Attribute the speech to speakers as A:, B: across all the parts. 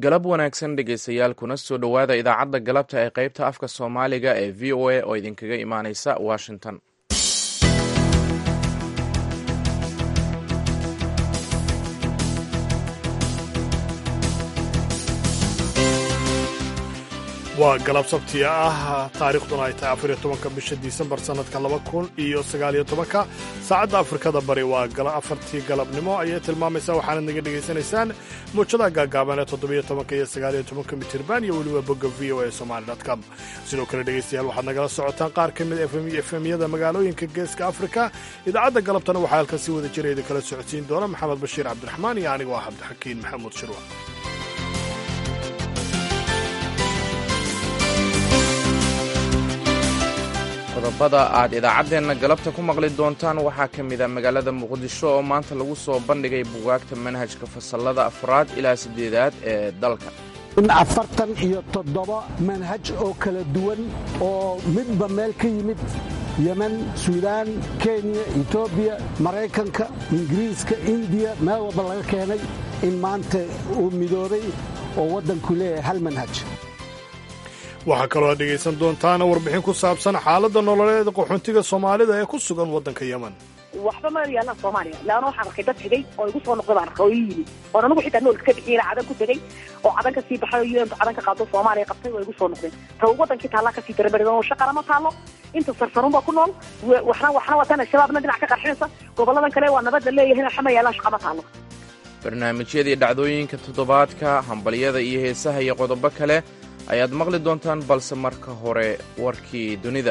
A: galab wanaagsan dhegaystayaal kuna soo dhowaada idaacadda galabta ee qaybta afka soomaaliga ee v o a oo idinkaga imaaneysa washington.
B: waa galab sabti ah taariikhduna ay tahay 14 bisha Disembar sanadka 2019 saacadda Afrikada bari waa afartii galabnimo ayay tilmaamaysaa waxaana naga dhageysanaysaan muujada gaagaaban ee 17 iyo 19 mitirban iyo waliba bogga voasomali.com. sidoo kale dhegeystayaal waxaad nagala socotaan qaar ka mid FM-yada magaalooyinka geeska Afrika. idaacadda galabtana waxaa halkan si wada jireeda kala socodsiin doona Maxamed Bashiir Cabdiraxmaan iyo anigu ah Cabdixakiin Maxamuud Shirwa.
A: qodobada aad idaacaddeenna galabta ku maqli doontaan waxaa ka mid a magaalada muqdisho oo maanta lagu soo bandhigay buugaagta manhajka fasallada 4 ilaa 8 ee dalka.
C: 47 manhaj oo kala duwan oo midba meel ka yimid yemen, suudaan, kenya, etoobiya, maraykanka, ingiriiska, indiya, meel walba laga keenay in maanta uu midoobay oo waddanku leeyahay hal manhaj.
B: waxaa kaloo aad dhegaysan doontaana warbixin ku saabsan xaaladda nololeeda qaxoontiga Soomaalida ee ku sugan waddanka Yemen.
D: waxba ma yaalaan Soomaaliya laana waxaan arkay dad xigay oo igu soo noqday baan arkay oo yimi oo anagu xitaa nool ka bixiyay cadan ku tagay oo cadan ka sii baxay oo cadan ka qaado Soomaaliya qabtay oo igu soo noqday taw wadankii taala ka sii darbeeray oo shaqo ma taalo inta sarsaruun ba ku nool waxna watan shabaabna dhinac ka qarxinaysa goboladan kale waa nabad leeyahay waxma yaalaan shaqo ma taalo.
A: barnaamijyadii dhacdooyinka toddobaadka, hambaliyada iyo heesaha iyo qodobo kale ayaad maqli doontaan, balse marka hore warkii dunida.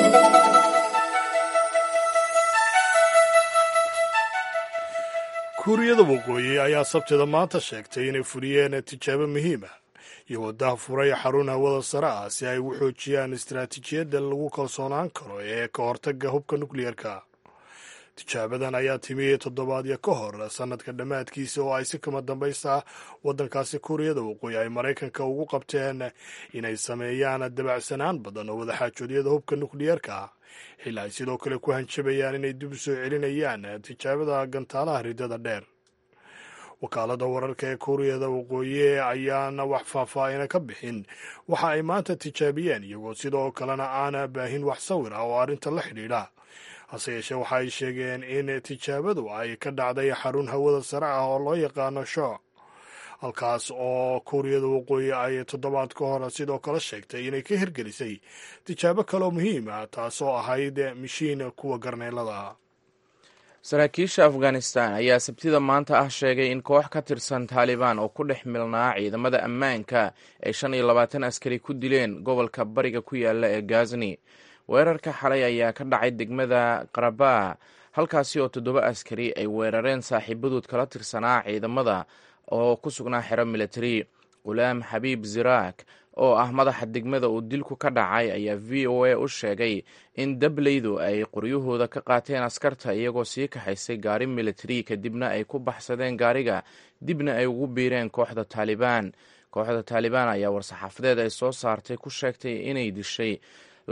B: kuuriyada waqooyi ayaa sabtida maanta sheegtay inay furiyeen tijaabo muhiima iyo waddaha furay xarun hawada sare ah si ay u xoojiyaan istaraatiijiyadda lagu kalsoonaan karo ee ka hortagga hubka nukliyarka. tijaabadan ayaa timi toddobaadyo ka hor sanadka dhammaadkiisa oo ay si kama dambaysa waddankaasi kuuriyada waqooyi ay Maraykanka ugu qabteen inay sameeyaan dabacsanaan badan oo wadaxaajoodyada hubka nukliyarka xilli ay sidoo kale ku hanjabayaan inay dib u soo celinayaan tijaabada gantaalaha ridada dheer. wakaaladda wararka ee kuuriyada waqooyi ayaana wax faahfaahina ka bixin waxa ay maanta tijaabiyeen iyagoo sidoo kalena aana baahin wax sawir ah oo arrinta la xidhiidha. hase yeeshee waxa ay sheegeen in tijaabadu ay ka dhacday xarun hawada sare ah oo loo yaqaano shooc, halkaas oo kuuriyada waqooyi ay toddobaad ka hor sidoo kale sheegtay inay ka hirgelisay tijaabo kaloo muhiim ah taasoo ahayd mishiin kuwa garneelada.
A: saraakiisha afghanistan ayaa sabtida maanta ah sheegay in koox ka tirsan taalibaan oo ku dhex milnaa ciidamada ammaanka ay 25 askari ku dileen gobolka bariga ku yaala ee Ghazni. weerarka xalay ayaa ka dhacay degmada Qarabaa, halkaasi oo 7 askari ay weerareen saaxiibadood kala tirsanaa ciidamada oo ku sugnaa xero military. Gulaam Xabiib Ziraak oo ah madaxa degmada uu dilku ka dhacay ayaa v o a u sheegay in dableydu ay qoryahooda ka qaateen askarta iyagoo sii kaxaysay gaari military kadibna ay ku baxsadeen gaariga dibna ay ugu biireen kooxda Taalibaan. kooxda Taalibaan ayaa war-saxaafadeed ay soo saartay ku sheegtay inay dishay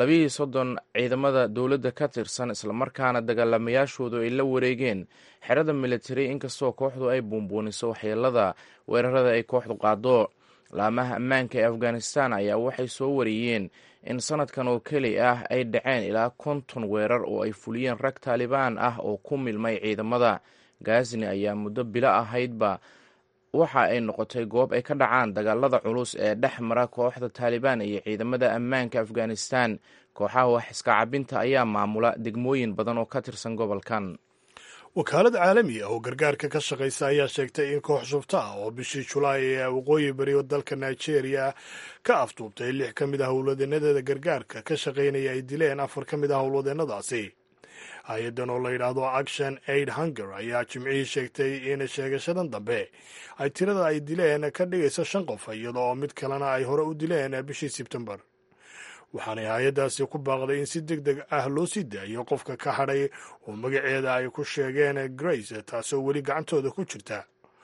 A: 32 ciidamada dowladda ka tirsan islamarkaana dagaalamayaashoodu ay la wareegeen xerada military inkastoo kooxdu ay buunbuuniso waxyeelada weerarada ay kooxdu qaado. laamaha ammaanka ee Afghanistan ayaa waxay soo wariyeen in sanadkan oo keli ah ay dhaceen ilaa 50 weerar oo ay fuliyeen rag Taalibaan ah oo ku milmay ciidamada. Ghazni ayaa muddo bilo ahaydba waxa ay noqotay goob ay ka dhacaan dagaalada culus ee dhex mara kooxda Taalibaan iyo ciidamada ammaanka Afghanistan. kooxaha wax iska cabinta ayaa maamula degmooyin badan oo ka tirsan gobolkan.
B: wakaalad caalami ah oo gargaarka ka shaqaysa ayaa sheegtay in koox shufta ah oo bishii Julaay ee waqooyi bari dalka Nigeria ka afduubtay 6 ka mid ah howlwadeenadeeda gargaarka ka shaqaynaya ay dileen 4 ka mid ah howlwadeenadaasi. hay-adan oo la yidhaahdo Action Aid Hunger ayaa jimcihii sheegtay in sheegashadan dambe ay tirada ay dileen ka dhigayso 5 qof iyadoo mid kalena ay hore u dileen bishii Sebtembar. waxaanay hay-addaasi ku baaqday in si degdeg ah loo sii daayo qofka ka hadhay oo magaceeda ay ku sheegeen Grace taasoo weli gacantooda ku jirta.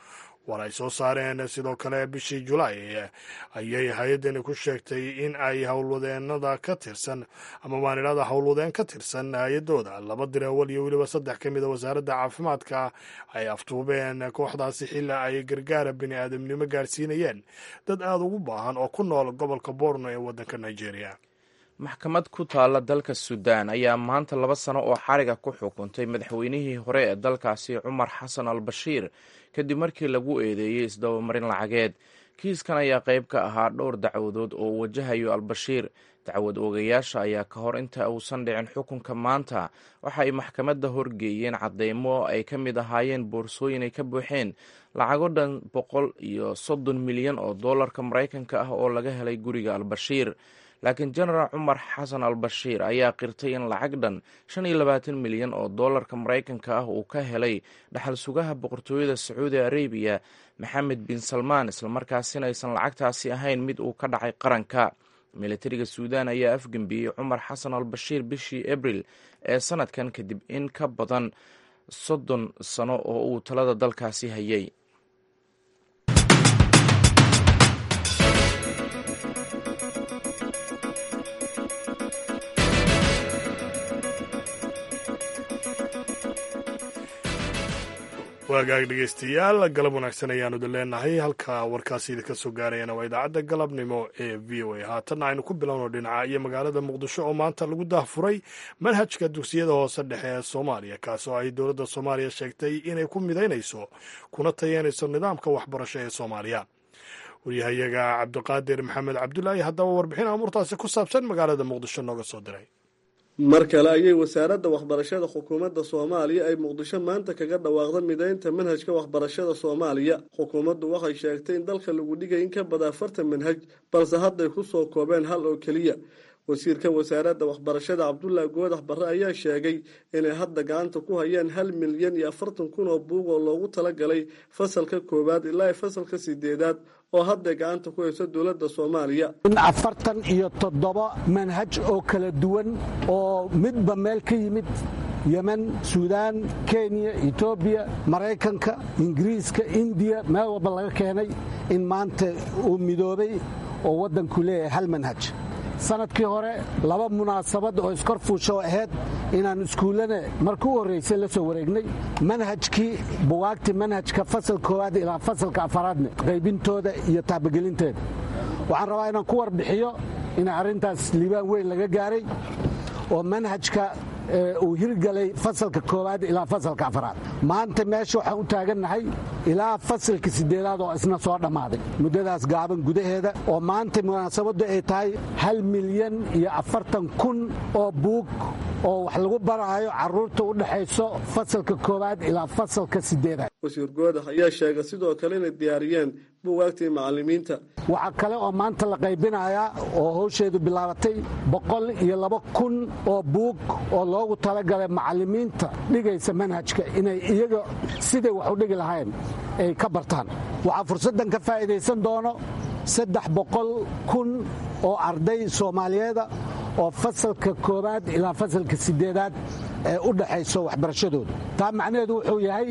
B: war ay soo saareen sidoo kale bishii julaay ayay hay-addani ku sheegtay in ay howlwadeenada ka tirsan ama maanidhada howlwadeen ka tirsan hay-adooda 2 darawal iyo weliba 3 ka mida wasaaradda caafimaadka ay aftuubeen kooxdaasi xilli ay gargaara bini aadamnimo gaarsiinayeen dad aada ugu baahan oo ku nool gobolka Borno ee waddanka Nigeria.
A: maxkamad ku taalla dalka Suudaan ayaa maanta 2 sano oo xariga ku xukuntay madaxweynihii hore ee dalkaasi Cumar Xasan al-Bashiir kadib markii lagu eedeeyey isdabamarin lacageed. kiiskan ayaa qayb ka ahaa dhowr dacwadood oo wajahayo al-Bashiir. dacwad oogayaasha ayaa ka hor inta uusan dhicin xukunka maanta waxa ay maxkamadda horgeeyeen cadeymo ay ka mid ahaayeen boorsooyin ay ka buuxeen lacago dhan 130 milyan oo doolarka Maraykanka ah oo laga helay guriga al-Bashiir. laakiin jenaraal Cumar Xasan al-Bashiir ayaa qirtay in lacag dhan 25 milyan oo doolarka Maraykanka ah uu ka helay dhaxal sugaha boqortooyada Sacuudi Arabiya Maxamed bin Salmaan, islamarkaasina aysan lacagtaasi ahayn mid uu ka dhacay qaranka. militariga Suudaan ayaa afgembiyey Cumar Xasan al-Bashiir bishii Abriil ee sanadkan kadib in ka badan 30 sano oo uu talada dalkaasi hayay.
B: waagaag dhegeystayaal galab wanaagsan ayaanu idin leenahay. halka warkaasi idinka soo gaarayana waa idaacadda galabnimo ee v o a. haatanna aynu ku bilowno dhinaca iyo magaalada muqdisho oo maanta lagu daahfuray manhajka dugsiyada hoose dhexe ee Soomaaliya, kaas oo ay dowladda Soomaaliya sheegtay inay ku midaynayso kuna tayeynayso nidaamka waxbarasho ee Soomaaliya. wariyahayaga Cabdiqaadir Maxamed Cabdulaahi haddaba warbixin amuurtaasi ku saabsan magaalada muqdisho nooga soo diray.
E: mar kale ayay wasaaradda waxbarashada xukuumadda Soomaaliya ay Muqdisho maanta kaga dhawaaqday midaynta manhajka waxbarashada Soomaaliya. xukuumaddu waxay sheegtay in dalka lagu dhigay in ka badan 40 manhaj, balse hadda ay ku soo koobeen hal oo kaliya. wasiirka wasaaradda waxbarashada Cabdullaahi Goodax Barre ayaa sheegay inay hadda gacanta ku hayaan 1,040,000 oo buug oo loogu talagalay fasalka 1 ilaa fasalka 8 oo hadda gacanta ku hayso dowladda Soomaaliya.
C: in 47 manhaj oo kala duwan oo midba meel ka yimid Yemen, Suudaan, Kenya, Ethiopia, Maraykanka, Ingiriiska, India, meel walba laga keenay in maanta uu midoobay oo waddanku leeyahay hal manhaj. sanadkii hore 2 munaasabad oo iskor fuusho ahayd inaan iskuullana markii u horreysay la soo wareegnay manhajkii buugaagtii manhajka fasalka 1 ilaa fasalka 4 qaybintooda iyo taabagelinteeda. waxaan rabaa inaan ku warbixiyo in arrintaas liibaan weyn laga gaaray oo manhajka uu hirgalay fasalka 1 ilaa fasalka 4. maanta meesha waxaan u taagannahay ilaa fasalka 8 oo isna soo dhammaaday muddadaas gaaban gudaheeda, oo maanta munaasabaddu ay tahay 1,040,000 oo buug oo wax lagu barayo carruurta u dhaxayso fasalka 1 ilaa fasalka 8.
E: wasiir Goodax ayaa sheegay sidoo kale inay diyaariyeen buugaagtii macallimiinta.
C: waxaa kale oo maanta la qaybinayaa oo hawsheedu bilaabatay 102,000 oo buug oo loogu talagalay macallimiinta dhigaysa manhajka inay iyaga siday wax u dhigi lahayn ay ka bartaan. waxaa fursaddan ka faa'iidaysan doono 300,000 oo arday Soomaaliyeeda oo fasalka 1 ilaa fasalka 8 ee u dhaxayso waxbarashadooda. taa macnaheedu wuxuu yahay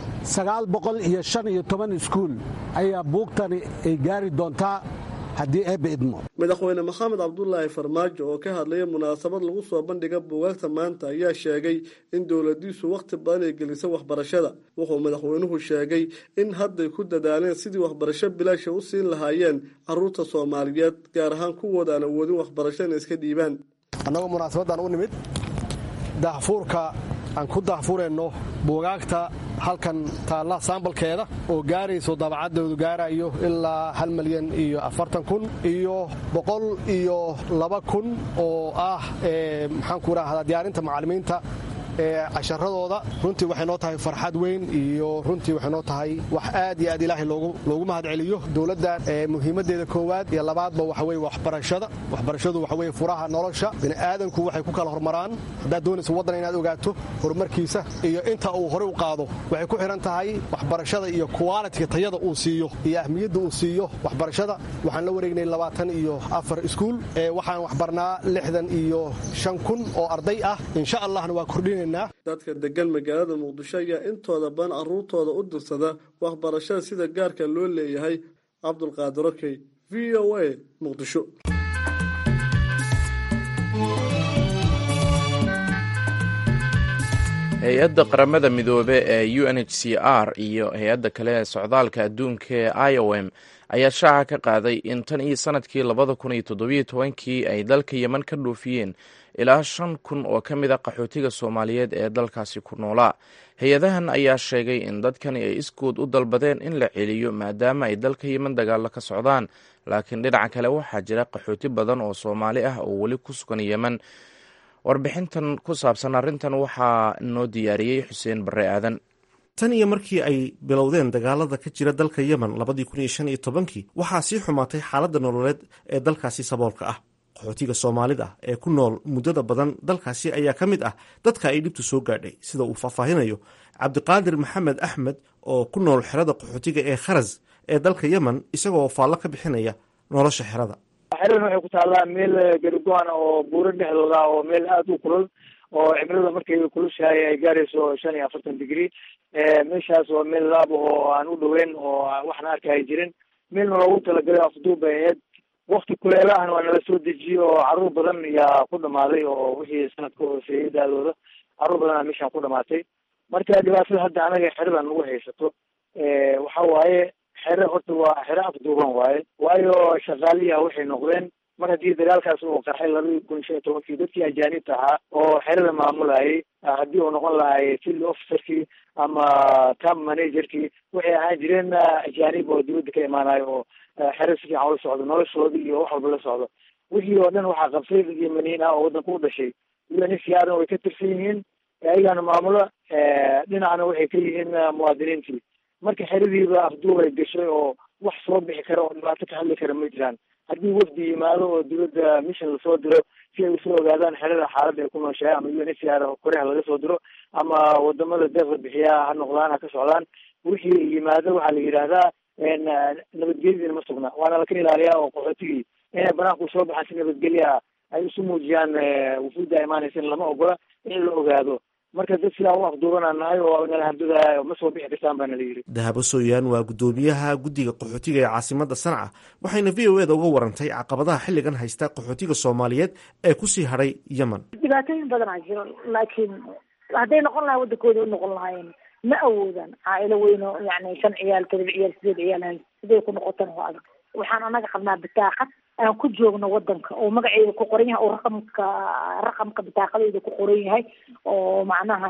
C: 915 iskuul ayaa buugtani ay gaari doontaa haddii eebbe idmo.
E: madaxweyne Maxamed Cabdulaahi Farmaajo oo ka hadlaya munaasabad lagu soo bandhiga buugaagta maanta ayaa sheegay in dowladdiisu waqti badan ay gelisay waxbarashada. wuxuu madaxweynuhu sheegay in hadday ku dadaaleen sidii waxbarasho bilaash u siin lahaayeen carruurta Soomaaliyeed, gaar ahaan kuwooda aan awoodin waxbarasho inay iska dhiibaan.
F: annagoo munaasabadan u nimid daahfuurka aan ku daahfureenno buugaagta halkan taalla saambalkeeda oo gaarayso dabacaddoodu gaarayo ilaa 1,040,000 iyo 102,000 oo ah maxaan ku raahdaa diyaarinta macallimiinta casharadooda. runtii waxay noo tahay farxad weyn iyo runtii waxay noo tahay wax aad iyo aad ilaahay loogu mahad celiyo. dowladdan muhiimaddeeda koowaad iyo labaadba waxa weye waxbarashada. waxbarashadu waxa weye furaha nolosha. bini'aadanku waxay ku kala hormaraan. haddaad doonayso waddan inaad ogaato horumarkiisa iyo inta uu horey u qaado waxay ku xihan tahay waxbarashada iyo qualitiga tayada uu siiyo iyo ahmiyadda uu siiyo waxbarashada. waxaan la wareegnay 24 iskuul. waxaan waxbarnaa 65,000 oo arday ah. insha allahna waa kordhin dhoweynaynaa.
E: dadka degan magaalada muqdisho ayaa intooda badan carruurtooda u dirsada waxbarashada sida gaarka loo leeyahay. cabdulqaadir okey, VOA, muqdisho.
A: hay-adda qaramada midoobe ee UNHCR iyo hay-adda kale ee socdaalka adduunka ee IOM ayaa shaaca ka qaaday in tan iyo sanadkii 2017 ay dalka yeman ka dhoofiyeen ilaa 5,000 oo ka mid a qaxootiga soomaaliyeed ee dalkaasi ku noolaa. hay-adahan ayaa sheegay in dadkani ay iskood u dalbadeen in la celiyo maadaama ay dalka yeman dagaalo ka socdaan, laakiin dhinaca kale waxaa jira qaxooti badan oo soomaali ah oo weli ku sugan yeman. warbixintan ku saabsan arrintan waxaa noo diyaariyey xuseen barre aadan.
G: tan iyo markii ay bilowdeen dagaalada ka jira dalka yemen 2015 waxaa sii xumaatay xaaladda nololeed ee dalkaasi saboolka ah. qaxootiga soomaalida ee ku nool muddada badan dalkaasi ayaa ka mid ah dadka ay dhibtu soo gaadhay, sida uu faahfaahinayo cabdiqaadir maxamed axmed oo ku nool xerada qaxootiga ee kharas ee dalka yemen, isagoo faallo ka bixinaya nolosha xerada.
H: xeradan waxay ku taallaa meel garigoan oo buuro dhexdooda oo meel aada u kulul oo cimilada markay kulushahay ay gaarayso 45 degree. meeshaas waa meel laab oo aan u dhoweyn oo waxna arkaya jirin, meelna loogu talagalay afduub bay ahayd. wakti kuleelahana waa nala soo dejiye oo caruur badan ayaa ku dhamaaday oo wixii sanadka hooseeyay daadooda caruur badanaa meeshaan ku dhamaatay. marka dhibaatada hadda anaga xeradan nagu haysato waxa waaye xere horta waa xere afduuban waaye, waayo shaqaaliyaha waxay noqdeen mar haddii dagaalkaas uu qarxay 2015 dadkii ajaanibta ahaa oo xerada maamulayay, haddii uu noqon lahay field officerkii ama camp managerkii, waxay ahaan jireen ajaanib oo dibadda ka imaanayo oo xere si fiican ula socdo noloshooda iyo wax walba la socdo. wixii oo dhan waxaa qabsay dad yemaniin ah oo waddanka u dhashay. UNHCR way ka tirsan yihiin, ayagana maamulo, dhinacna waxay ka yihiin muwaadiniintii. marka xeradiiba afduub ay gashay oo wax soo bixi kara oo dhibaato ka hadli kara ma jiraan. haddii wafdi yimaado oo dibadda mission lasoo diro si ay usoo ogaadaan xerada xaaladda ay ku nooshahay, ama UNHCR koreha laga soo diro ama wadamada deeqda bixiyaa ha noqdaan ha ka socdaan, wixii yimaado waxaa la yidhaahdaa nabadgelyadiina ma sugna, waana laka ilaaliyaa oo qaxootigii inay banaanku soo baxaan si nabadgelya ay isu muujiyaan wufuudda imaanaysa lama ogola in la ogaado. marka dad sidaa u afduubanaa nahay oo nala handada ma soo bixi kartaan baa nala yidhi.
G: dahabo sooyaan waa guddoomiyaha guddiga qaxootiga ee caasimada sanca, waxayna VOA-da uga warantay caqabadaha xilligan haysta qaxootiga soomaaliyeed ee kusii hadhay yemen.
D: dhibaatooyin badanaa jiro, laakiin hadday noqon lahay waddankooda u noqon lahaayeen ma awoodaan. caailo weyno yani 5 ciyaal 7 ciyaal 8 ciyaal hay siday ku noqotan waa adag. waxaan anaga qabnaa bitaaqad aan ku joogno wadanka oo magaceeda ku qoran yahay oo raqamka bitaaqadeeda ku qoran yahay oo macnaha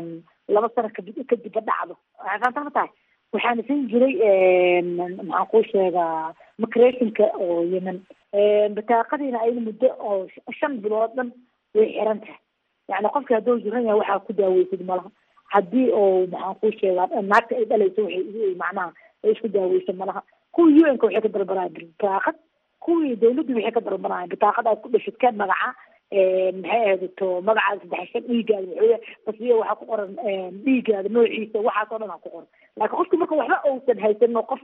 D: 2 sano kadib dhacdo. waxaan ma tahay waxaan siin jiray maxaan kuu sheegaa migration-ka oo yemen bitaaqadiina ay muddo oo 5 bilood dhan way xiran tahay. yani qofka hadduu jiran yahay waxaa ku daaweysid malaha. haddii oo maxaan kuu sheegaa naagta ay dhalayso waxay macnaha ay isku daaweysa malaha. kuwii UN-ka waxay ka dalbanayaan bitaaqad, kuwii dawladdu waxay ka dalbanayaan bitaaqad aad ku dhashid ka magaca maxay ahayto magacaada 3 dhiigaada basiya waxaa ku qoran dhiigaada noociisa waxaas oo dhan aa ku qoran. laakiin qofku marka waxba uusan haysanin qof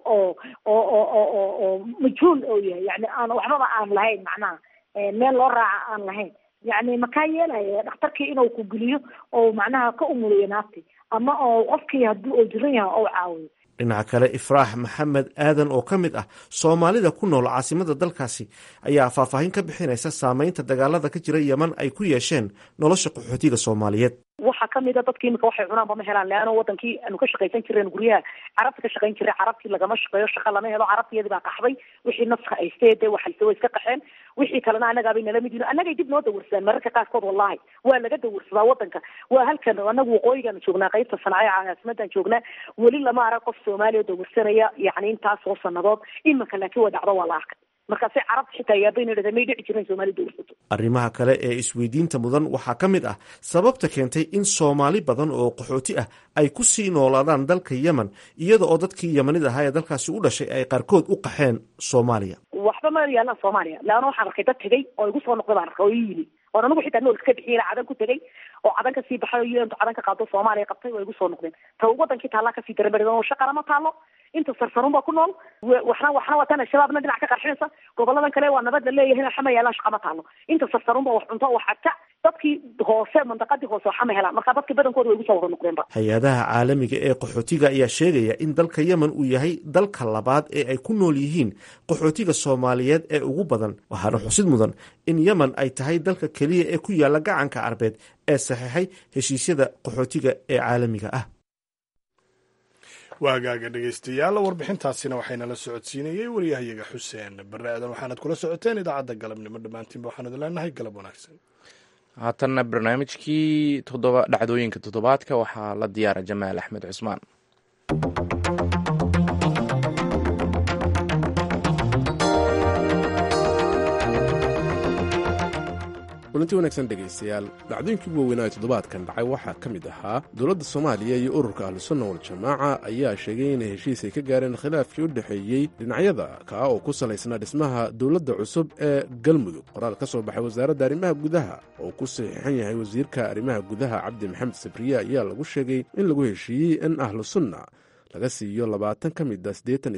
D: oo majhuul oo yahay, yani aan waxbaba aan lahayn, macnaha meel loo raaca aan lahayn, yani makaa yeelaya dhakhtarkii inuu ku geliyo oo macnaha ka umuliyo naafti ama oo qofkii haddii uu jiran yahay oo caawiyo.
G: dhinaca kale ifraax maxamed aadan oo ka mid ah soomaalida ku nool caasimada dalkaasi ayaa faahfaahin ka bixinaysa saameynta dagaalada ka jira yemen ay ku yeesheen nolosha qaxootiga soomaaliyeed.
D: waxaa kamid a dadkii imika waxay cunaan ba ma helaan, leano wadankii aanu ka shaqaysan jireen guryaha carabta ka shaqayn jiray, carabtii lagama shaqeeyo, shaqa lama helo, carabtiyadii baa qaxday, wixii nafka ay seede waxalse way iska qaxeen, wixii kalena annagaabay nala mid yihiin. annagay dib noo dawarsadaan mararka qaarkood, wallahi waa laga dawarsadaa wadanka. waa halkan anagu waqooyigaan joognaa, qaybta Sanaayo caasimadan joognaa, weli lama arag qof Soomaaliya dawarsanaya yani intaasoo sanadood. imika laakiin waa dhacdo, waa la arkay. markaasay carabta xitaa yaabayna dhada may dhici jiren Soomaaliya dawarsato.
G: arrimaha kale ee isweydiinta mudan waxaa ka mid ah sababta keentay in Soomaali badan oo qaxooti ah ay ku sii noolaadaan dalka Yemen, iyada oo dadkii Yemenida ahaa ee dalkaasi u dhashay ay qaarkood u qaxeen Soomaaliya.
D: waxba ma yaalaan Soomaaliya, laana waxaan arkay dad tegay oo igu soo noqday baan arkay oo yimi oo anagu xitaa nool iska bixiyay cadan ku tegay oo cadan ka sii baxay iyo cadan ka qaado Soomaaliya qabtay oo igu soo noqdeen. ta wadankii taala ka sii darbeeray oo shaqo lama taalo, inta sarsaruun baa ku nool, waxna watan shabaabna dhinac ka qarxinaysa, goboladan kale waa nabad la leeyahay, xama yaalaan shaqo ma taalo, inta sarsaruun baa wax cunto wax xagta dadkii hoose mandaqadii hoose waxa ma helaan marka dadkii badankooda way ugu soo wada noqdeenba.
G: hay-adaha caalamiga ee qaxootiga ayaa sheegaya in dalka yemen uu yahay dalka labaad ee ay ku nool yihiin qaxootiga soomaaliyeed ee ugu badan, waxaana xusid mudan in yemen ay tahay dalka keliya ee ku yaala gacanka carbeed ee saxiixay heshiisyada qaxootiga ee caalamiga ah.
B: waagaaga dhegaystayaal, warbixintaasina waxaynala socodsiinayey wariyahayaga xuseen barre aadan. waxaanad kula socoteen idaacadda galabnimo. dhammaantiinba waxaan idin leenahay galab wanaagsan.
A: haatanna barnaamijkii dhacdooyinka toddobaadka waxaa la diyaara jamaal axmed cusmaan.
I: kulanti wanaagsan dhegaystayaal, dhacdooyinkii ugu weynaa ee toddobaadkan dhacay waxaa ka mid ahaa dowladda soomaaliya iyo ururka ahlusunna waljamaaca ayaa sheegay inay heshiis ay ka gaareen khilaafkii u dhexeeyey dhinacyada kaa oo ku salaysnaa dhismaha dowladda cusub ee galmudug. qoraal ka soo baxay wasaaradda arrimaha gudaha oo ku saxiixan yahay wasiirka arrimaha gudaha cabdi maxamed sabriye ayaa lagu sheegay in lagu heshiiyey in ahlusunna laga siiyo 20 ka mid a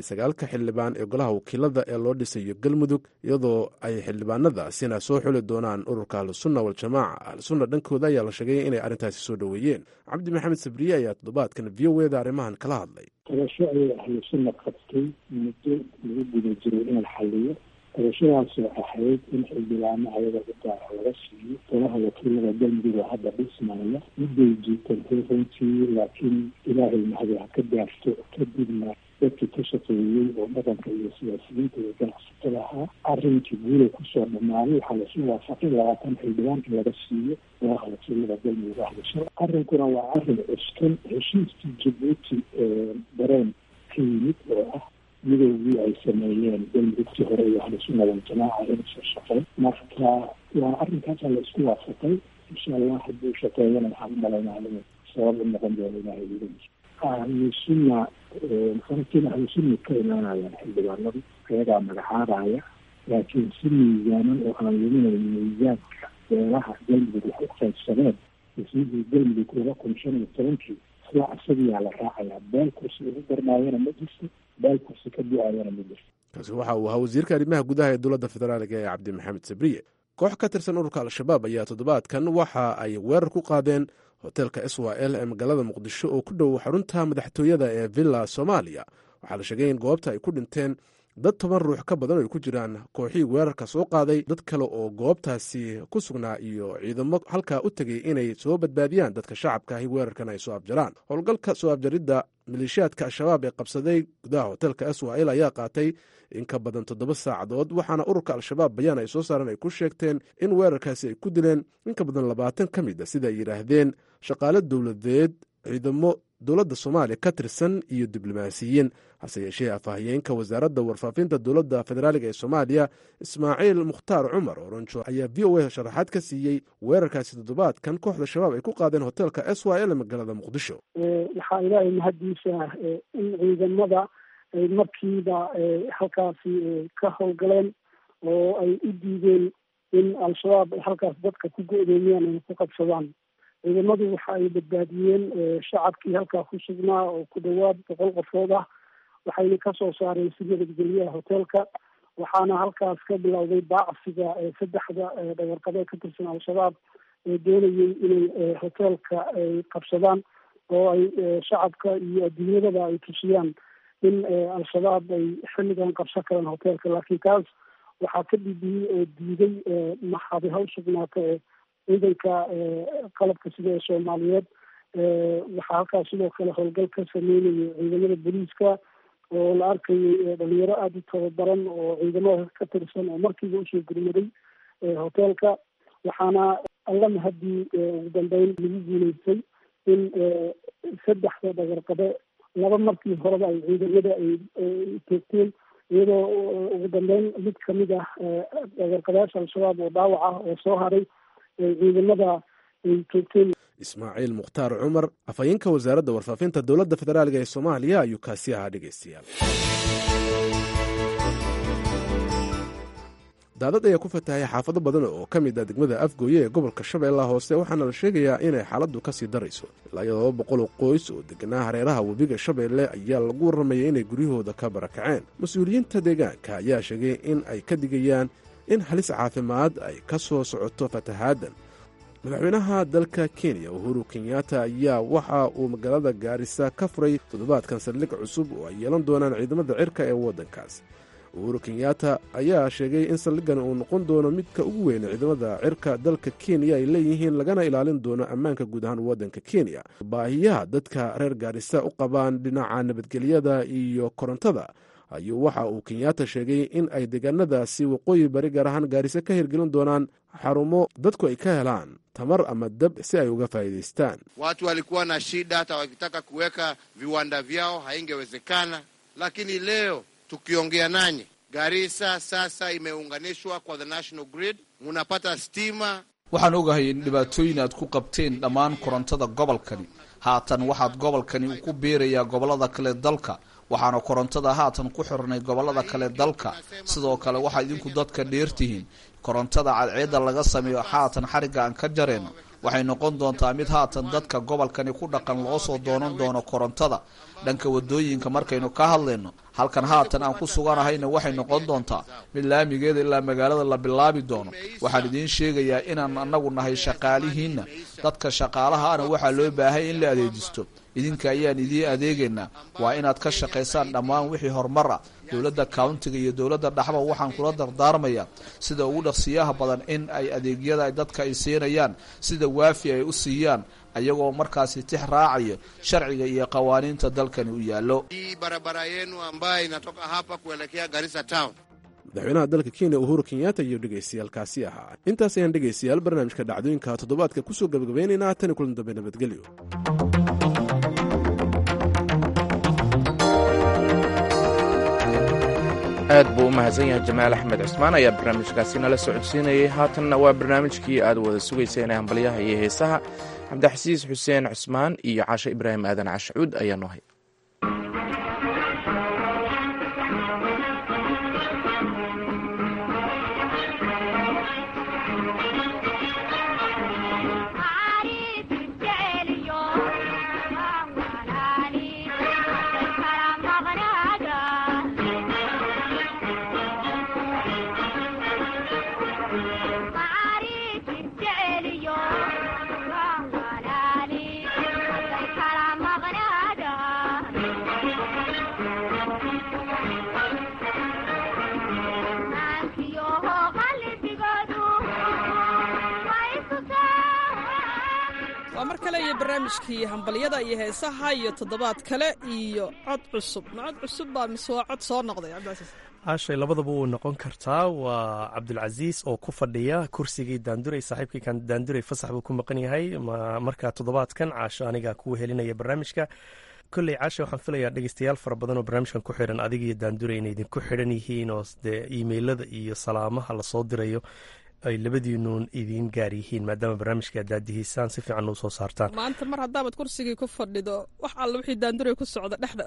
I: 89 xildhibaan ee golaha wakiilada ee loo dhisayo galmudug, iyadoo ay xildhibaanadaasina soo xuli doonaan ururka ahlusunna waljamaaca. ahlusunna dhankooda ayaa la sheegay inay arrintaasi soo dhoweeyeen. cabdi maxamed sabriye ayaa toddobaadkan v o eda arrimahan kala hadlay.
J: qabasho ayay ahlusunna qabtay muddo lagu guda jiray in la xaliyo. qabashadaasoo ahayd in xildhibaano ayaga u gaara laga siiyo golaha wakiilada galmudug oo hadda dhismaya. midday jiitantay runtii, laakiin ilaahay mahadi ha ka gaarto. kadibna dadkii ka shaqeeyey oo dhaqanka iyo siyaasiyiinta iyo ganacsatada ahaa arrinkii guulay kusoo dhammaaday. waxaa lasu waafaqay 20 xildhibaan in laga siiyo golaha wakiilada galmudug ahlusha. arrinkuna waa arrin cuskan heshiiskii jabuuti dareen ka yimid oo ah midowgii ay sameeyeen galmudugtii hore iyo ahlusunna waljamaaca inay soo shaqeyn. marka waa arrinkaasa la isku waafaqay. insha allah hadduu shaqeeyana waxaan u malaynaa inuu sabab u noqon doono ilaahay wiidankiisa. ahlusunna farkiina ahlusunna ka imaanayaan xildhibaanadu ayagaa magacaabaya, laakiin si miisaanan oo aan luminayn miisaanka beelaha galmudug wax u qaybsadeen heshiiskii galmudug 2015 sida asagiyaa la raacayaa. beel kursi ugu darnaayana ma jirto, beel kursi ka du-ayana ma jirto.
I: kaasi waxa uu ahaa wasiirka arrimaha gudaha ee dowladda federaaliga ee cabdi maxamed sabriye. koox ka tirsan ururka al-shabaab ayaa toddobaadkan waxa ay weerar ku qaadeen hoteelka swal ee magaalada muqdisho oo ku dhow xarunta madaxtooyada ee villa soomaaliya. waxaa la sheegay in goobta ay ku dhinteen dad 10 ruux ka badan oo ay ku jiraan kooxii weerarka soo qaaday, dad kale oo goobtaasi ku sugnaa iyo ciidamo halkaa u tegay inay soo badbaadiyaan dadka shacabka ahi weerarkan ay soo afjaraan. howlgalka soo afjaridda maleeshiyaadka al-shabaab ee qabsaday gudaha hoteelka swal ayaa qaatay in ka badan 7 saacadood, waxaana ururka al-shabaab bayaan ay soo saareen ay ku sheegteen in weerarkaasi ay ku dileen in ka badan 20 ka mid a sida ay yidhaahdeen shaqaale dowladeed, ciidamo dowladda soomaaliya ka tirsan iyo diblomaasiyiin. hase yeeshee afhayeenka wasaaradda warfaafinta dowladda federaaliga ee soomaaliya ismaaciil mukhtaar cumar oronjo ayaa v o a sharaxaad ka siiyey weerarkaasi toddobaadkan kooxda shabaab ay ku qaadeen hoteelka swal magaalada muqdisho.
K: waxaa ilaahay mahadiisa in ciidamada ay markiiba halkaasi ka howlgaleen oo ay u diideen in al-shabaab ay halkaas dadka ku go-doomiyaan ay ku qabsadaan. ciidamadu waxa ay badbaadiyeen shacabkii halkaa ku sugnaa oo ku dhawaad 100 qofood ah. waxayna kasoo saareen si nabadgelyaha hoteelka, waxaana halkaas ka bilowday baacsiga 3 dhagarqabe ka tirsan al-shabaab ee doonayay inay hoteelka ay qabsadaan oo ay shacabka iyo adduunyadaba ay tusiyaan in al-shabaab ay xilligan qabsan karaan hoteelka. laakiin taas waxaa ka dhibiyey oo diiday maxaadi ha u sugnaata ciidanka qalabka sida ee soomaaliyeed. waxaa halkaas sidoo kale howlgal ka sameynayay ciidamada booliiska oo la arkayay dhalinyaro aada u tababaran oo ciidamada ka tirsan oo markiiba usoo gurmaday hoteelka. waxaana alla mahadii ugu dambeyn lagu guuleystay in 3 dhagarqabe 2 markii horeba ay ciidamada ay toogteen, iyadoo ugu dambeyn mid kamid ah dhagarqabeyaasha al-shabaab oo dhaawac ah oo soo haray ciidamada ay toogteen.
I: ismaaciil mukhtaar cumar afhayeenka wasaaradda warfaafinta dowladda federaaliga ee soomaaliya ayuu kaasi ahaa. dhegaystayaal, daadad ayaa ku fatahay xaafado badan oo ka mid ah degmada afgooye ee gobolka shabeellaha hoose, waxaana la sheegayaa inay xaaladdu ka sii darayso. ilaa iyo 200 qoys oo deganaa hareeraha webiga shabeelle ayaa lagu warramayay inay guryahooda ka barakaceen. mas-uuliyiinta deegaanka ayaa sheegay in ay ka digayaan in halis caafimaad ay ka soo socoto fatahaaddan. madaxweynaha dalka kenya uhuru kenyatta ayaa waxa uu magaalada gaarisa ka furay toddobaadkan saldhig cusub oo ay yeelan doonaan ciidamada cirka ee waddankaas. uhuru kenyatta ayaa sheegay in saldhiggan uu noqon doono midka ugu weyn ciidamada cirka dalka kenya ay leeyihiin, lagana ilaalin doono ammaanka guud ahaan waddanka kenya. baahiyaha dadka reer gaarisa u qabaan dhinaca nabadgelyada iyo korontada ayuu waxa uu kenyatta sheegay in ay deegaanadaasi waqooyi bari gaar ahaan gaarisa ka hirgelin doonaan xarumo dadku ay ka helaan tamar ama dab si ay uga faa'iidaystaan.
L: Watu walikuwa na shida, hata wakitaka kuweka viwanda vyao haingewezekana, lakini leo tukiongea nanyi, Garissa sasa imeunganishwa kwa the national grid, munapata stima.
M: Waxaan ogahay in dhibaatooyin aad ku qabteen dhammaan korontada gobolkani. Haatan waxaad gobolkani ku beerayaa gobolada kale dalka, waxaana korontada haatan ku xirnay gobolada kale dalka. Sidoo kale waxaa idinku dadka dheertihiin korontada cadceedda laga sameeyo haatan xariga aan ka jareen waxay noqon doontaa mid haatan dadka gobolkani ku dhaqan loo soo doonan doono korontada. dhanka wadooyinka markaynu ka hadlayno halkan haatan aan ku suganahayna waxay noqon doontaa mid laamigeeda ilaa magaalada la bilaabi doono. waxaan idiin sheegayaa inaan anagu nahay shaqaalihiinna, dadka shaqaalahaana waxaa loo baahay in la adeejisto. idinka ayaan idiin adeegaynaa, waa inaad ka shaqaysaan dhammaan wixii horumar ah. dowladda countiga iyo dowladda dhaxba waxaan kula dardaarmayaa sida ugu dhaqsiyaha badan in ay adeegyada dadka ay siinayaan sida waafi ay u siiyaan, ayagoo markaasi tix raacayo sharciga iyo qawaaniinta dalkani u yaallo.
L: barabara yenu ambayo inatoka hapa kuelekea Garissa town.
I: madaxweynaha dalka kenya uhuru kenyatta iyo dhegaystayaalkaasi ahaa. intaas ayaan dhegaystayaal barnaamijka dhacdooyinka toddobaadka kusoo gabagabaynaynaa. tani kulan dambe, nabadgelyo.
A: aad buu u mahadsan yahay jamaal axmed cismaan ayaa barnaamijkaasi nala socodsiinayay. haatanna waa barnaamijkii aad wada sugayseen ee hambalyaha iyo heesaha. cabdixasiis xuseen cusmaan iyo caashe ibraahim aadan cashcuud ayaa noo hay.
N: barnaamijkii hambalyada iyo heesaha iyo toddobaad kale iyo cod cusub. ma cod cusub baa mise waa cod soo noqday cabdicasiis?
O: caashay labadaba wuu noqon kartaa. waa cabdulcasiis oo ku fadhiya kursigii daanduray, saaxiibkii kan daanduray fasax buu ku maqan yahay. markaa toddobaadkan caasho aniga kuu helinaya barnaamijka. kolley caasha waxaan filayaa dhegeystayaal fara badan oo barnaamijkan ku xidhan adiga iyo daanduray inay idinku xidhan yihiin, oo dee iimeylada iyo salaamaha lasoo dirayo ay labadiinuun idiin gaar yihiin, maadaama barnaamijka daadihiisaan si fiican u soo saartaan.
N: maanta mar haddaamad kursigii ku fadhido wax alla wixii daanduray ku socda dhexda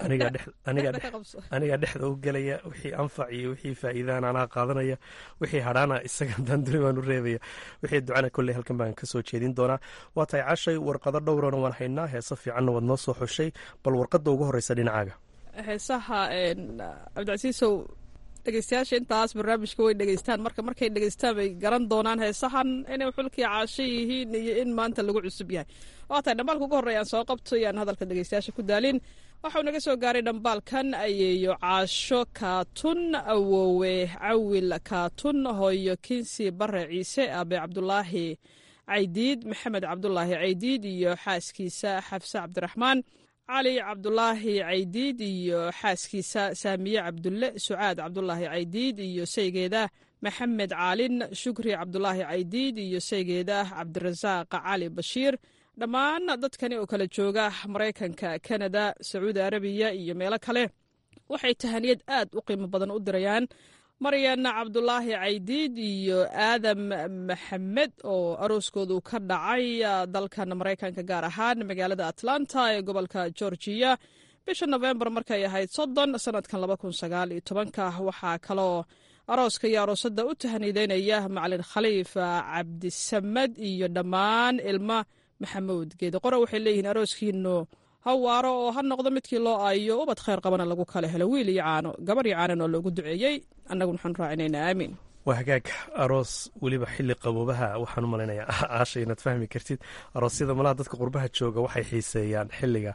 N: anigaa dhexda u gelaya. wixii anfac iyo wixii faa'iidaan anaa qaadanaya, wixii hadhaana isaga daanduray baan u reebaya, wixii ducana kolley halkan baan ka soo jeedin doonaa. waa tahay cashay, warqado dhowrana waan haynaa, heeso fiicanna waad noo soo xushay. bal warqadda ugu horreysa dhinacaaga. heesaha cabdicasiisow, dhegeystayaasha intaas barnaamijka way dhegeystaan, markay dhegeystaan bay garan doonaan heesahan inay xulkii caasho yihiin iyo in maanta lagu cusub yahay. waa tahay dhambaalka ugu horreya aan soo qabto yaan hadalka dhegeystayaasha ku daalin. waxau naga soo gaaray dhambaalkan ayeeyo caasho kaatun, awoowe cawil kaatun, hooyo kinsi bare ciise, aabe cabdulaahi caydiid, maxamed cabdulaahi caydiid iyo xaaskiisa xafse cabdiraxmaan, cali cabdulaahi caydiid iyo xaaskiisa saamiye cabdulle, sucaad cabdulaahi caydiid iyo saygeeda maxamed caalin, shukri cabdulaahi caydiid iyo saygeeda cabdirasaaq cali bashiir. dhammaan dadkani oo kala jooga maraykanka, kanada, sacuudi arabiya iyo meelo kale waxay tahaniyad aad u qiimo badan u dirayaan maryan cabdulaahi caydiid iyo aadam maxamed oo arooskoodu ka dhacay dalkan maraykanka, gaar ahaan magaalada atlanta ee gobolka georgiya bisha nofembar markay ahayd 30 sanadkan 2019. waxaa kaloo arooska iyo aroosada u tahaniideynaya macalin khaliif cabdisamad iyo dhammaan ilma maxamuud geedaqore. waxay leeyihiin arooskiinu ha waaro oo ha noqdo midkii loo aayo, ubad khayr qabana lagu kala helo, wiil iyo caano, gabar iyo caanan oo loogu duceeyey. annaguna waxaan raacinaynaa aamiin. waa hagaag aroos weliba xilli qaboobaha waxaan u malaynayaa caasha inaad fahmi kartid aroosyada malaha dadka qurbaha jooga waxay xiiseeyaan xilliga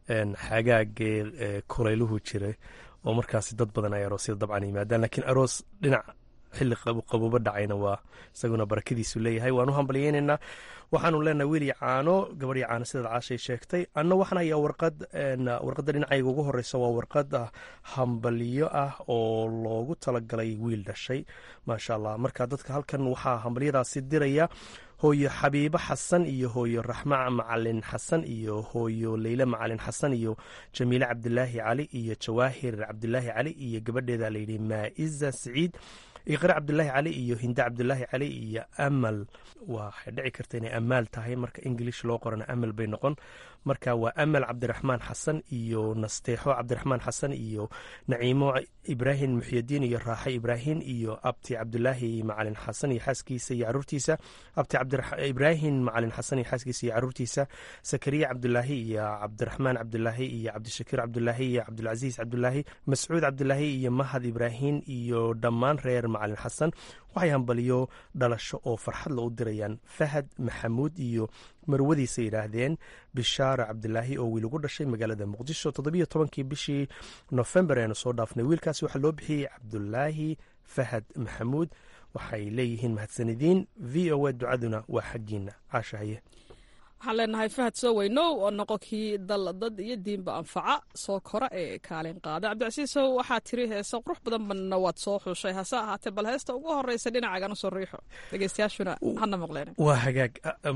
N: xagaagee kulayluhu jiray oo markaasi dad badan ay aroosyada dabcan yimaadaan laakiin aroos dhinac xilli qaboobo dhacayna waa isaguna barakadiisu leeyahay waan u hambalyeynaynaa waxaanu leenahay wiilii caano gabadhii caano sidaad caashay sheegtay anna waxaan hayaa warqadda dhinacayga ugu horeysa waa warqad hambalyo ah oo loogu talagalay wiil dhashay maasha allah marka dadka halkan waxaa hambalyadaasi diraya hooyo xabiibo xasan iyo hooyo raxma macalin xasan iyo hooyo leyle macalin xasan iyo jamiile cabdilaahi cali iyo jawaahir cabdilaahi cali iyo gabadheeda layidhi maa'iza siciid iqre cabdilaahi cali iyo hinde cabdilaahi cali iyo amal waxay dhici karta inay amaal tahay marka ingilish loo qorana amal bay noqon marka waa amal cabdiraxmaan xasan iyo nasteexo cabdiraxmaan xasan iyo naciimo ibraahim muxyadiin iyo raaxe ibraahim iyo abti cabdilaahi macalin xasan iyo xaaskiisa iyo caruurtiisa abti ibraahim macalin xasan iyo xaaskiisa iyo caruurtiisa sakariya cabdilaahi iyo cabdiraxmaan cabdilaahi iyo cabdishakiir cabdilaahi iyo cabdilcasiis cabdilaahi mascuud cabdilaahi iyo mahad ibraahim iyo dhammaan reer macalin xasan waxay hambaliyo dhalasho oo farxad la u dirayaan fahad maxamuud iyo marwadiisa yidhaahdeen bishaara cabdilaahi oo wiil ugu dhashay magaalada muqdisho 17 bishii nofembar eanu soo dhaafnay wiilkaasi waxaa loo bixiyey cabdulaahi fahad maxamuud waxay leeyihiin mahadsanidin v o a ducaduna waa xaggiina caashahaye
P: waxaan leenahay fahad soo weynow oo noqo kii dal dad iyo diinba anfaca soo kora ee kaalin qaada cabdicasiisow waxaa tiri heesa qurux badan banna waad soo xushay hase ahaatee bal heesta ugu horeysa dhinacaagan usoo riixo dhegeystayaashuna hana maqleen
N: waa hagaag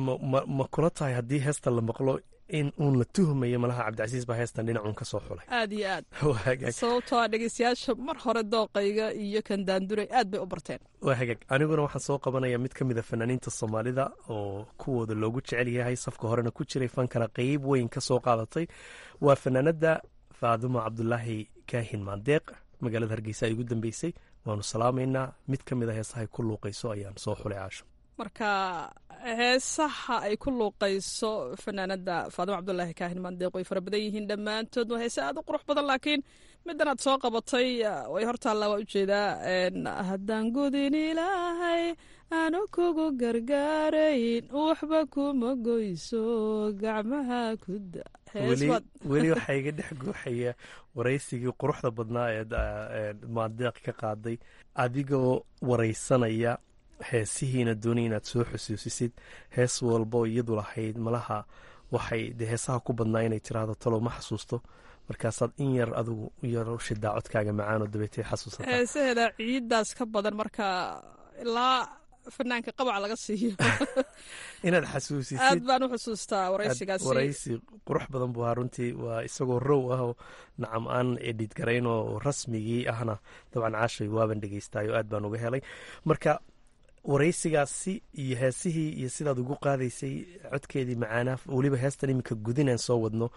N: ma kula tahay haddii heesta la maqlo in uun la tuhmayo malaha cabdicasiis baa heestan dhinacuun ka soo xulay
P: aad iyo aad sababtoo a dhegeystayaasha mar hore dooqayga iyo kan daanduray aad bay u barteen
N: waa hagaag aniguna waxaan soo qabanaya mid ka mid a fanaaniinta soomaalida oo kuwooda loogu jecel yahay safka horena ku jiray fankana qeyb weyn ka soo qaadatay waa fanaanada faadumo cabdulaahi kaahin maandeeq magaalada hargeysa ay ugu dambeysay waanu salaamaynaa mid ka mid a heesahay ku luuqayso ayaan soo xulay caasho
P: marka heesaha ay ku luuqayso fanaanada faadimo cabdulaahi kaahin maandeeq way fara badan yihiin dhammaantood waa heese aad u qurux badan laakiin middan aad soo qabatay way hortaalla waa ujeedaa haddaan gudin ilaahay aanu kugu gargaarayn waxba kuma goyso gacmaha kuda
N: weli waxaa iga dhex guuxaya waraysigii quruxda badnaa ee maandeeq ka qaaday adigoo waraysanaya heesihiina doonay inaad soo xusuusisid hees walbo iyadu lahayd malaha waxay de heesaha ku badnaa inay tiraahdo talow ma xasuusto markaasaad in yar adigu yar shidaa codkaaga macaanoo dabeetay xasuusata
P: heesaheeda ciiddaas ka badan marka ilaa fanaanka qabac laga siiyo
N: inaad xasuusisid
P: aad baan u xusuustaa waraysigaasi
N: waraysi qurux badan buu ahaa runtii waa isagoo row ah oo nacam aan edhid garayn oo rasmigii ahna dabcan caashay waaban dhegeystaay oo aad baan uga helay marka waraysigaasi iyo heesihii iyo sidaad ugu qaadaysay codkeedii macaanaa weliba heestan iminka gudinaan soo wadno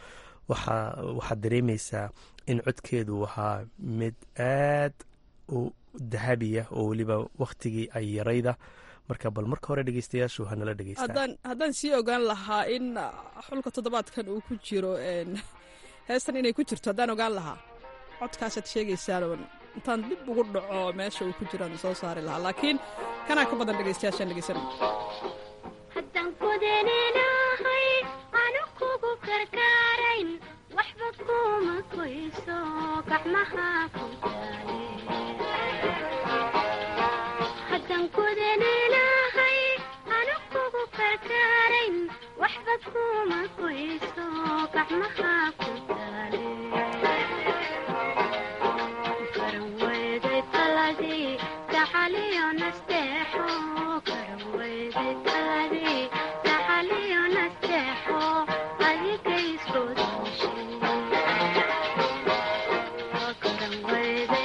N: waxaad dareemaysaa in codkeedu ahaa mid aad u dahabiya oo weliba wakhtigii ay yarayda marka bal marka hore dhegeystayaashu hanala dhegeystaan
P: haddaan sii ogaan lahaa in xulka toddobaadkan uu ku jiro heestan inay ku jirto haddaan ogaan lahaa codkaasaad sheegaysaan intaan dib ugu dhaco meesha uu ku jiraan soo saari lahaa laakiin kanaa ka badan dhegeystayaashaan dhegeysan
Q: haddaan kudeninahay anu kugu gargaarayn waxba kuma goyso gacmaha ku daale haddaan kudeninahay anu kugu gargaarayn waxba kuma goyso gacmaha ku daale Wait.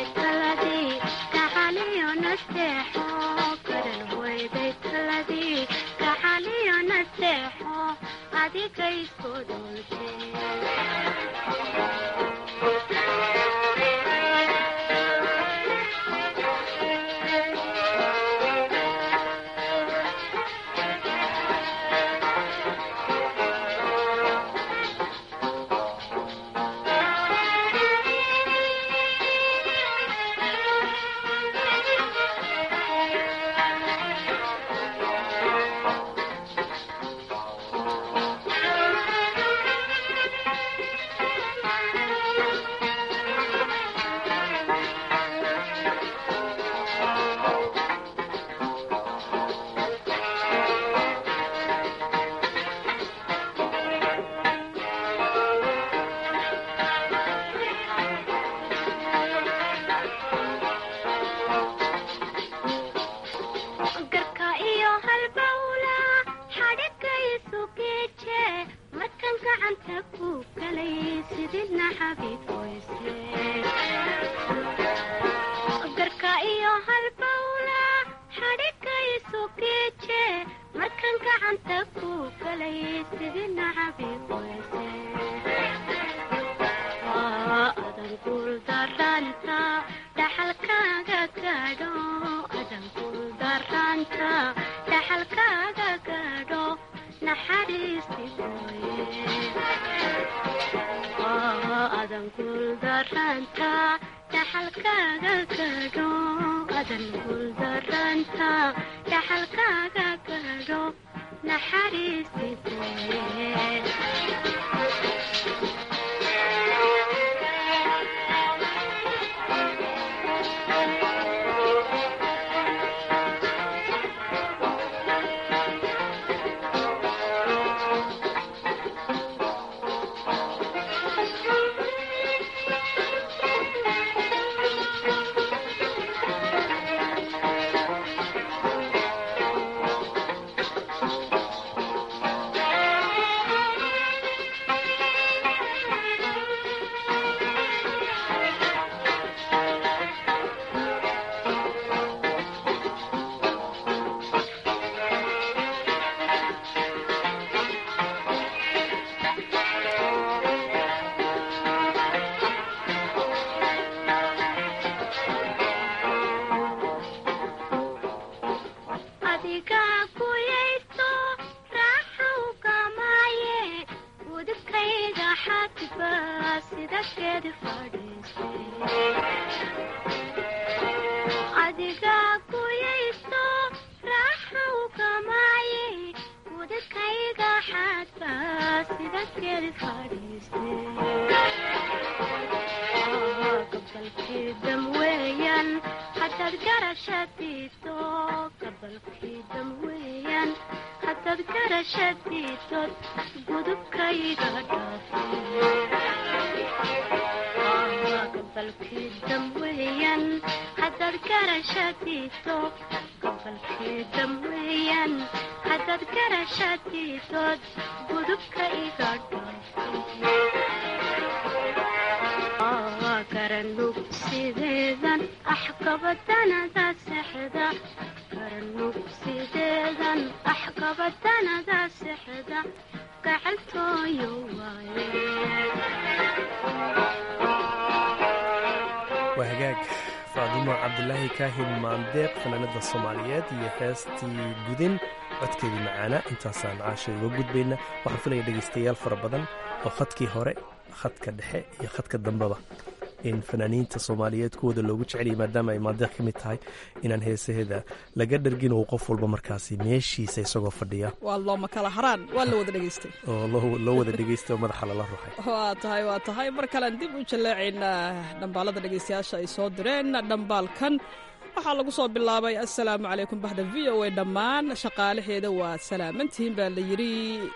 Q: daranta dhaxalkaaga gadho adan guul daranta dhaxalkaaga gadho naxariisitee
O: waa hagaag faadumo cabdulaahi kaahin maandeeq fanaanada soomaaliyeed iyo heestii gudin codkeedii macaana intaasaan caashay uga gudbayna waxaan filaya dhegaystayaal fara badan oo khadkii hore khadka dhexe iyo khadka dambeba in fanaaniinta soomaaliyeed kuwooda loogu jeceliyay maadaama ay maandeeq ka mid tahay inaan heesaheeda laga dhargin uu qof walba markaasi meeshiisa isagoo fadhiya
P: waa looma kala haraan waa la wada dhegaystay
O: oo loo wada dhegaystay oo madaxa lala ruxay
P: waa tahay mar kalean dib u jallaacaynaa dhambaalada dhegaystayaasha ay soo direen dhambaalkan waxaa lagu soo bilaabay assalaamu calaykum bahda v o a dhammaan shaqaalaheeda waa salaamantihiin baa la yidhi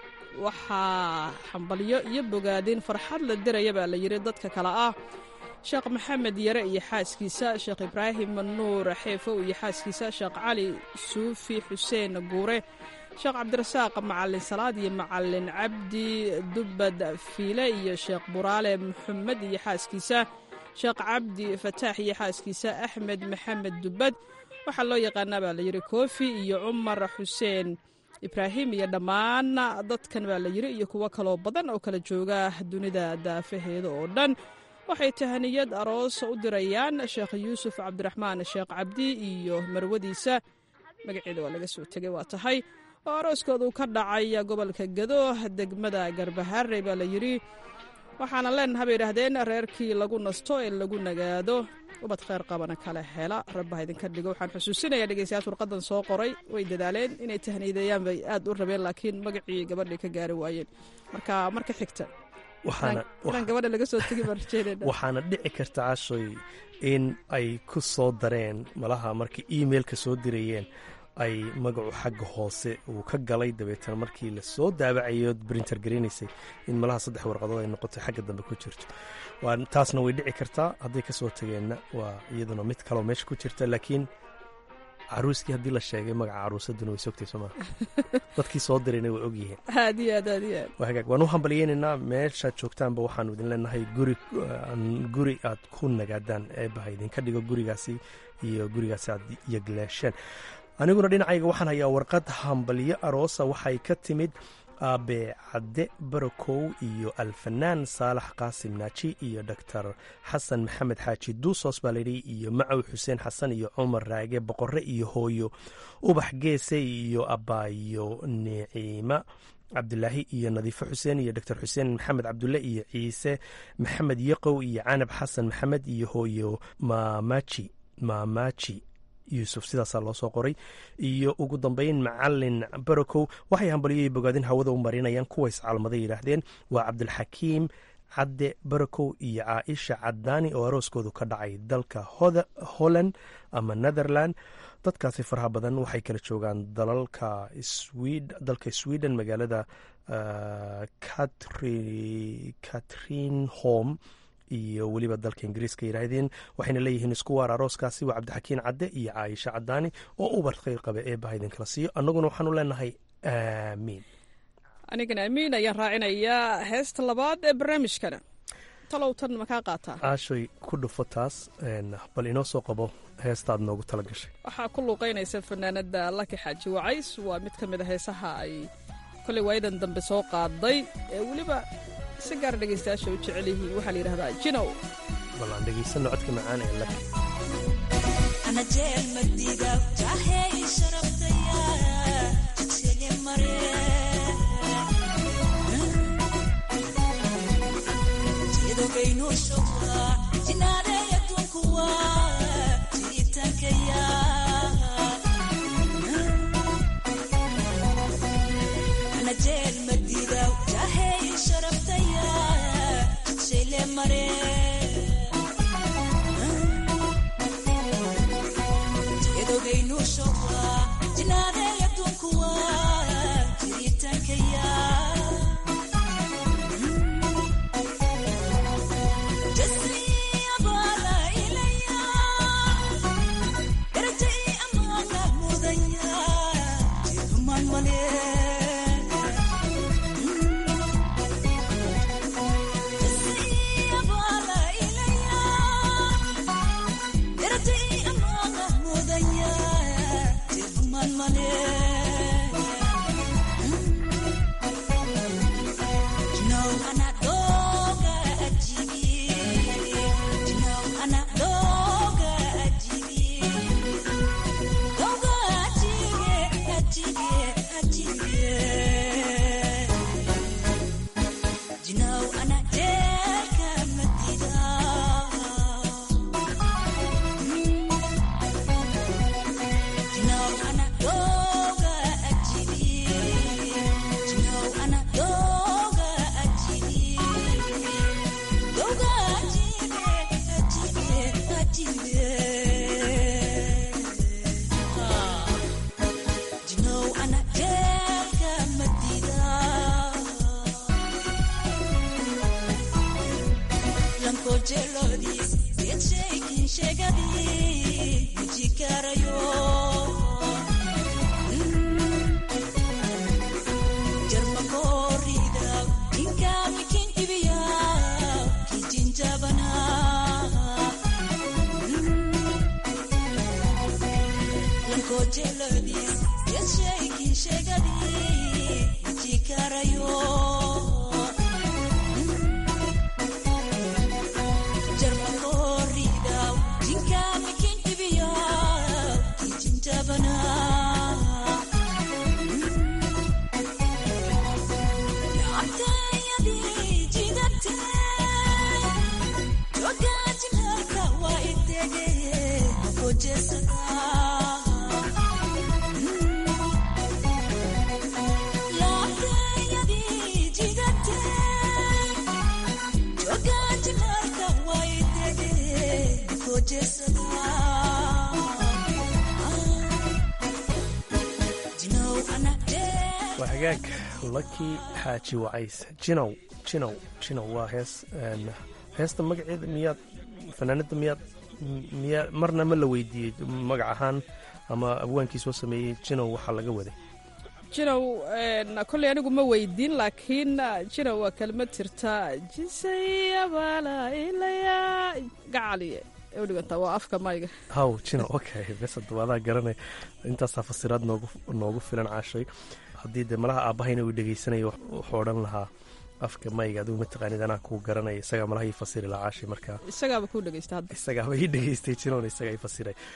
P: waxaa xambalyo iyo bogaadin farxad la diraya baa la yidhi dadka kale ah sheekh maxamed yare iyo xaaskiisa sheekh ibraahim nuur xeefow iyo xaaskiisa sheekh cali suufi xuseen guure sheekh cabdirasaaq macalin salaad iyo macalin cabdi dubbad fiile iyo sheekh buraale maxamed iyo xaaskiisa sheekh cabdi fataax iyo xaaskiisa axmed maxamed dubbad waxaa loo yaqaanaa baa layidhi koofi iyo cumar xuseen ibraahim iyo dhammaan dadkan baa la yidhi iyo kuwo kaloo badan oo kala jooga dunida daafaheeda oo dhan waxay tahaniyad aroos u dirayaan sheekh yuusuf cabdiraxmaan sheekh cabdi iyo marwadiisa magaceeda waa laga soo tegay waa tahay oo arooskoodu ka dhacay gobolka gado degmada garbaharey baa la yidhi waxaana leenaha bay yidhaahdeen reerkii lagu nasto ee lagu nagaado ubad kheyr qabana kala hela rabbaha idinka dhigo waxaan xusuusinayaa dhegeystayaal warqadan soo qoray way dadaaleen inay tahniideeyaan bay aad u rabeen laakiin magacii gabadhay ka gaari waayeen marka xigta gabadha laga soo tegi
O: waxaana dhici karta cashoy in ay ku soo dareen malaha markii emailka soo dirayeen ay magacu xagga hoose uu ka galay dabeetana markii la soo daabacayo brinter garanaysay in malaha 3 warqadood ay noqotay xagga dambe ku jirto taasna way dhici kartaa hadday ka soo tageenna waa iyaduna mid kaloo meesha ku jirta laakiin caruuskii haddii la sheegay magaca caruusaduna way sogtay sooma dadkii soo dirayna way ogyihiin
P: aad iyo aad
O: waa hagaag waan u hambalyeynaynaa meeshaad joogtaanba waxaanu idin leenahay guri aad ku nagaadaan eebbaha idinka dhigo gurigaasi iyo gurigaasi aad yagleesheen aniguna dhinacayga waxaan hayaa warqad hambalyo aroosa waxay ka timid aabe cadde barakow iyo alfanaan saalax qaasim naaji iyo doctor xasan maxamed xaaji duusos baa layidhi iyo macow xuseen xasan iyo cumar raage boqorre iyo hooyo ubax geese iyo abaayo niciima cabdilaahi iyo nadiifo xuseen iyo doctor xuseen maxamed cabdulle iyo ciise maxamed yaqow iyo canab xasan maxamed iyo hooyo maamaji yuusuf sidaasaa loo soo qoray iyo ugu dambeyn macalin barokow waxay hambalyoy bogaadin hawada u marinayaan kuwa iscalmaday yidhaahdeen waa cabdilxakiim cadde barokow iyo caaisha cadaani oo arooskoodu ka dhacay dalka holland ama netherland dadkaasi faraha badan waxay kala joogaan dalka sweden magaalada catrinholm iyo weliba dalka ingiriiska yidhaahdeen waxayna leeyihiin isku waar arooskaasi waa cabdixakiin cadde iyo caaisha cadaani oo ubar khayr qabe eebbaha idinkala siiyo annaguna waxaanu leenahay aamiin
P: anigana amiin ayaan raacinayaa heesta labaad ee barnaamijkana talow tan makaa qaataa
O: aashay ku dhufo taas bal inoo soo qabo heestaad noogu tala gashay
P: waxaa ku luuqaynaysa fanaanada laki xaaji wacays waa mid ka mid a heesaha ay kolay waayadan dambe soo qaaday ee weliba si gaar dhegaystayaasha u jecel yihiin waxaa la yidhahdaa jinow
O: bal aan dhegaysano codka macaan ee laki waa hagaag laki xaaji wacays jinow waa heesta magaceeda miyaad fanaanada miyaad marna ma la weydiiyey magac ahaan ama abwaankii soo sameeyey jinow waxaa laga waday
P: jinow kolley anigu ma weydiin laakiin jinow waa kelmad jirta jisayabaala ilaya gacaliye udhigantaa waa afka mayga
O: haw jinow okay bes adawaadaa garanay intaasaa fasiraad noogu filan caashay haddii dee malaha aabbahayna uu dhegaysanaya wuxuu odhan lahaa afka mayga adigu mataqaanid anaa kuu garanaya isagaa malaha ii fasiri lahaa caashay markaa
P: isagaaba kuu dhegaysta hadda
O: isagaaba ii dhegaystay jinowna isagaa ii fasiray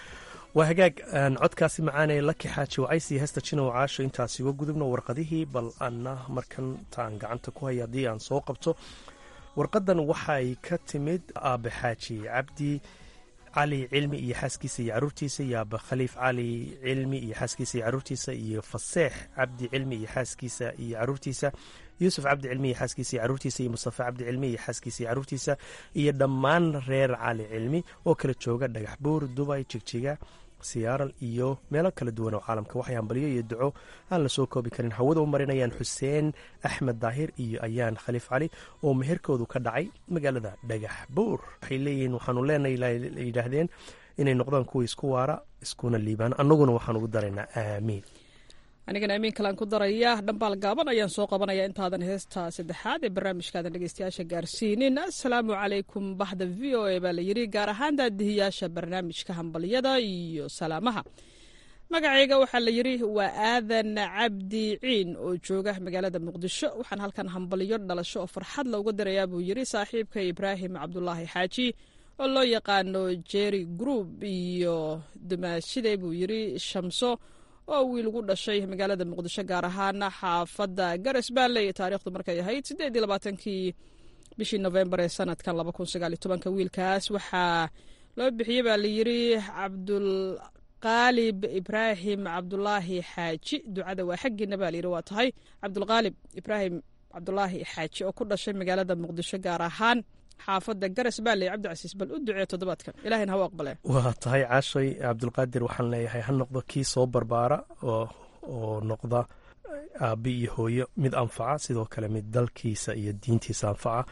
O: waa hagaag codkaasi macaanee laki xaaji wacaysi heesta jinow caasho intaas iga gudubno warqadihii bal anna markan taan gacanta ku haya haddii aan soo qabto warqadan waxay ka timid aabe xaaji cabdi cali cilmi iyo xaaskiisa iyo caruurtiisa iyo aabe khaliif cali cilmi iyo xaaskiisa iyo caruurtiisa iyo faseex cabdi cilmi iyo xaaskiisa iyo caruurtiisa yuusuf cabdi cilmi iyo xaaskiisa iyo caruurtiisa iyo mustafa cabdi cilmi iyo xaaskiisa iyo caruurtiisa iyo dhammaan reer cali cilmi oo kala jooga dhagax buur dubay jigjiga siyaaral iyo meelo kala duwan oo caalamka waxay hambaliyo iyo duco aan la soo koobi karin hawada u marinayaan xuseen axmed daahir iyo ayaan khaliif cali oo meherkoodu ka dhacay magaalada dhagax buur waxay leeyihiin waxaanu leenahay yidhaahdeen inay noqdaan kuwa isku waara iskuna liibaan annaguna waxaan ugu daraynaa aamiin
P: anigana amiin kalaan ku daraya dhambaal gaaban ayaan soo qabanaya intaadan heesta saddexaad ee barnaamijkaadan dhegeystayaasha gaarsiinin assalaamu calaykum baxda v o a baa la yidhi gaar ahaan daadihiyaasha barnaamijka hambalyada iyo salaamaha magacayga waxaa la yidhi waa aadan cabdi ciin oo jooga magaalada muqdisho waxaan halkan hambalyo dhalasho oo farxad looga dirayaa buu yidhi saaxiibka ibraahim cabdulaahi xaaji oo loo yaqaano jerry group iyo dumaashide buu yidhi shamso oo wiil ugu dhashay magaalada muqdisho gaar ahaan xaafadda garas baalley taariikhdu markay ahayd 28kii bishii Novembar ee sanadkan 2019 wiilkaas waxaa loo bixiyey baa la yidhi cabdulqaalib ibraahim cabdulaahi xaaji ducada waa xaggiina baa la yidhi waa tahay cabdulqaalib ibraahim cabdulaahi xaaji oo ku dhashay magaalada muqdisho gaar ahaan xaafadda garas baalley cabdicasiis bal u ducee toddobaadkan ilaahayna hawa aqbalee
O: waa tahay caashay cabdulqaadir waxaan leeyahay ha noqdo kii soo barbaara oo noqda aabbi iyo hooyo mid anfaca sidoo kale mid dalkiisa iyo diintiisa anfaca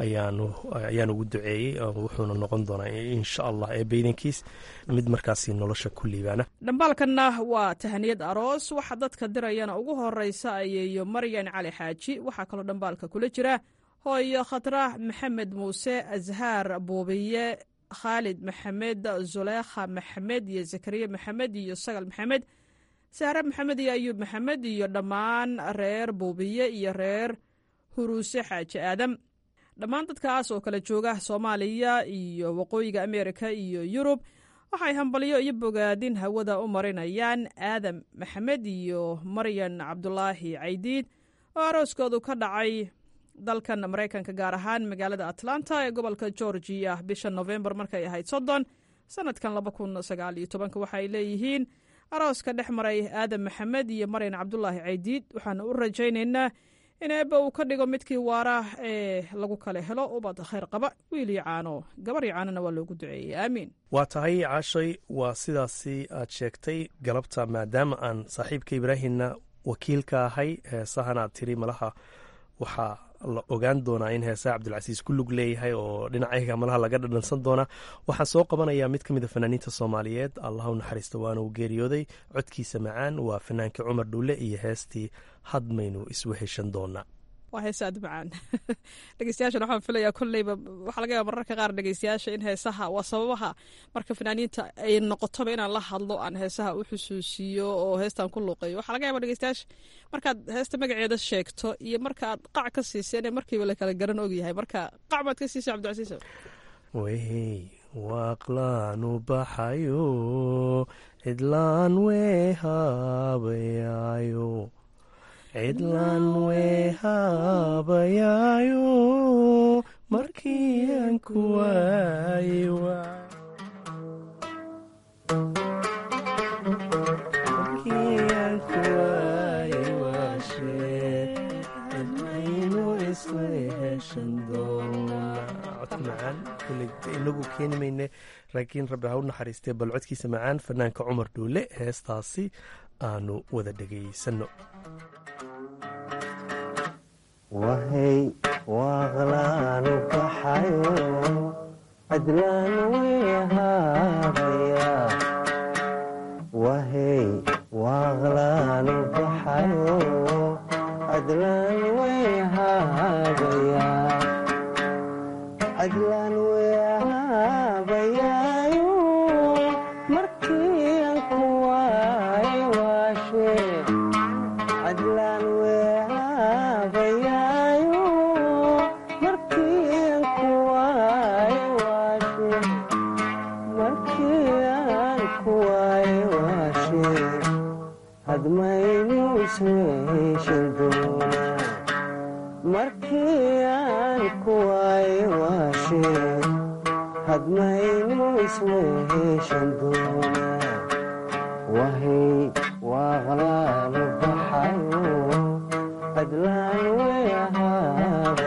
O: ayaan ugu duceeyey wuxuuna noqon doonaa insha allah eebeydankiis mid markaasi nolosha ku liibaana
P: dhambaalkanna waa tahaniyad aroos waxa dadka dirayana ugu horeysa ayeeyo maryan cali xaaji waxaa kaloo dhambaalka kula jira hooyo khatrah maxamed muuse azhaar buubiye khaalid maxamed zuleekha maxamed iyo zakariya maxamed iyo sagal maxamed sahre maxamed iyo ayuub maxamed iyo dhammaan reer buubiye iyo reer huruuse xaaji aadam dhammaan dadkaas oo kala jooga soomaaliya iyo waqooyiga ameerika iyo yurub waxay hambalyo iyo bogaadin hawada u marinayaan aadam maxamed iyo maryan cabdulaahi caydiid oo arooskoodu ka dhacay dalkan maraykanka gaar ahaan magaalada atlanta ee gobolka georgia bisha Novembar markay ahayd 30 sanadkan 2019 waxay leeyihiin arooska dhex maray aadam maxamed iyo maryan cabdulaahi caydiid waxaana u rajaynaynaa in eebba uu ka dhigo midkii waara ee lagu kala helo ubad khayr qaba wiil iyo caano gabar iyo caanona waa loogu duceeyey aamiin
O: waa tahay caashay waa sidaasi aad sheegtay galabta maadaama aan saaxiibka ibraahimna wakiilka ahay heesahan aad tiri malaha waxaa la ogaan doonaa in heesaha cabdilcasiis ku lug leeyahay oo dhinacayga malaha laga dhadhansan doonaa waxaan soo qabanayaa mid ka mid a fanaaniinta soomaaliyeed allah u naxariista waana uu geeriyooday codkiisa macaan waa fanaankii cumar dhuule iyo heestii hadmaynu isweheshan doonaa
P: waa heesa aad macaan dhegeystayaashan waxaan filayaa kolleyba waxaa laga yaaba mararka qaar dhegeystayaasha in heesaha waa sababaha marka fanaaniinta ay noqotoba inaan la hadlo aan heesaha u xusuusiyo oo heestaan ku luuqeeyo waxaa laga yaaba dhegeystayaasha markaad heesta magaceeda sheegto iyo markaaad qac ka siiseen markiiba la kala garan ogyahay marka qac baad ka siisay cabdicasiis
O: wey waaqlaanu baxayo cidlaan weehaabayaayo cidlaan weehaabayaayo markii aan ku waaye waashe cidlaynu isla heshan doonaa codka macaan kule inagu keeni mayne laakiin rabbi ha u naxariistee bal codkiisa macaan fanaanka cumar dhuule heestaasi aanu wada dhegaysanno
R: wahey waaqlaanu baxayo cidlaan weehaabaya wahey waaqlaanu baxayo cidlaan weehaabaya cidlaan weehaabayaayo markii aan ku waaye waashe cidlaan weehaabayaayo markii aan ku waaye waashe markii aan ku waaye hadmaynu isweeshan doonaa markii aan ku waaye waashee hadmaynu isweeshan doonaa wahay waa qalaalo baxayo hadlaan way ahaadaya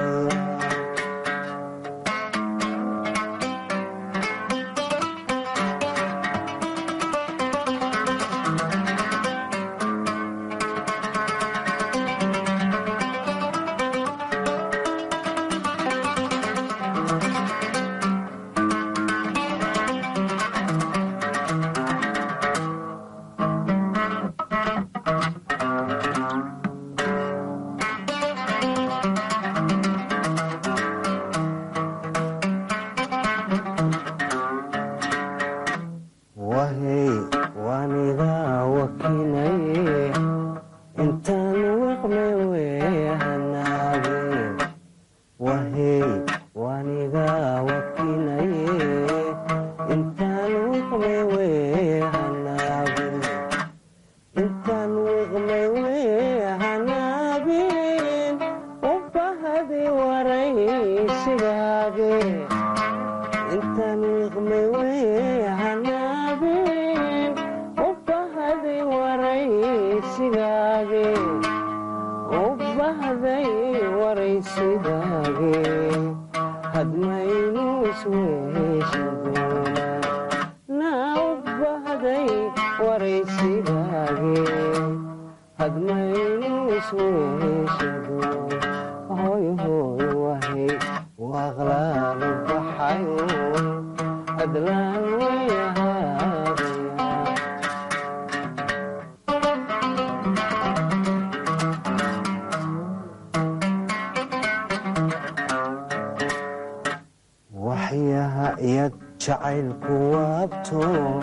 R: jacaylku waabto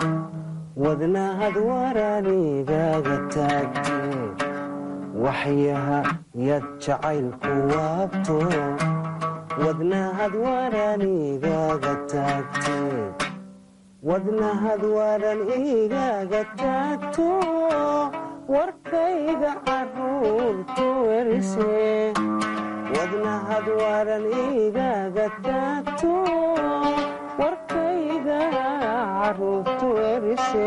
R: wadnahad waraanigaga taagte waxyaha yad jacaylku waabto wadnahad waraanigaga taagte wadnahad waran igaga taagto warkayga caruurtu werise wadnahad waran igaga taagto warkayga caruurtu werise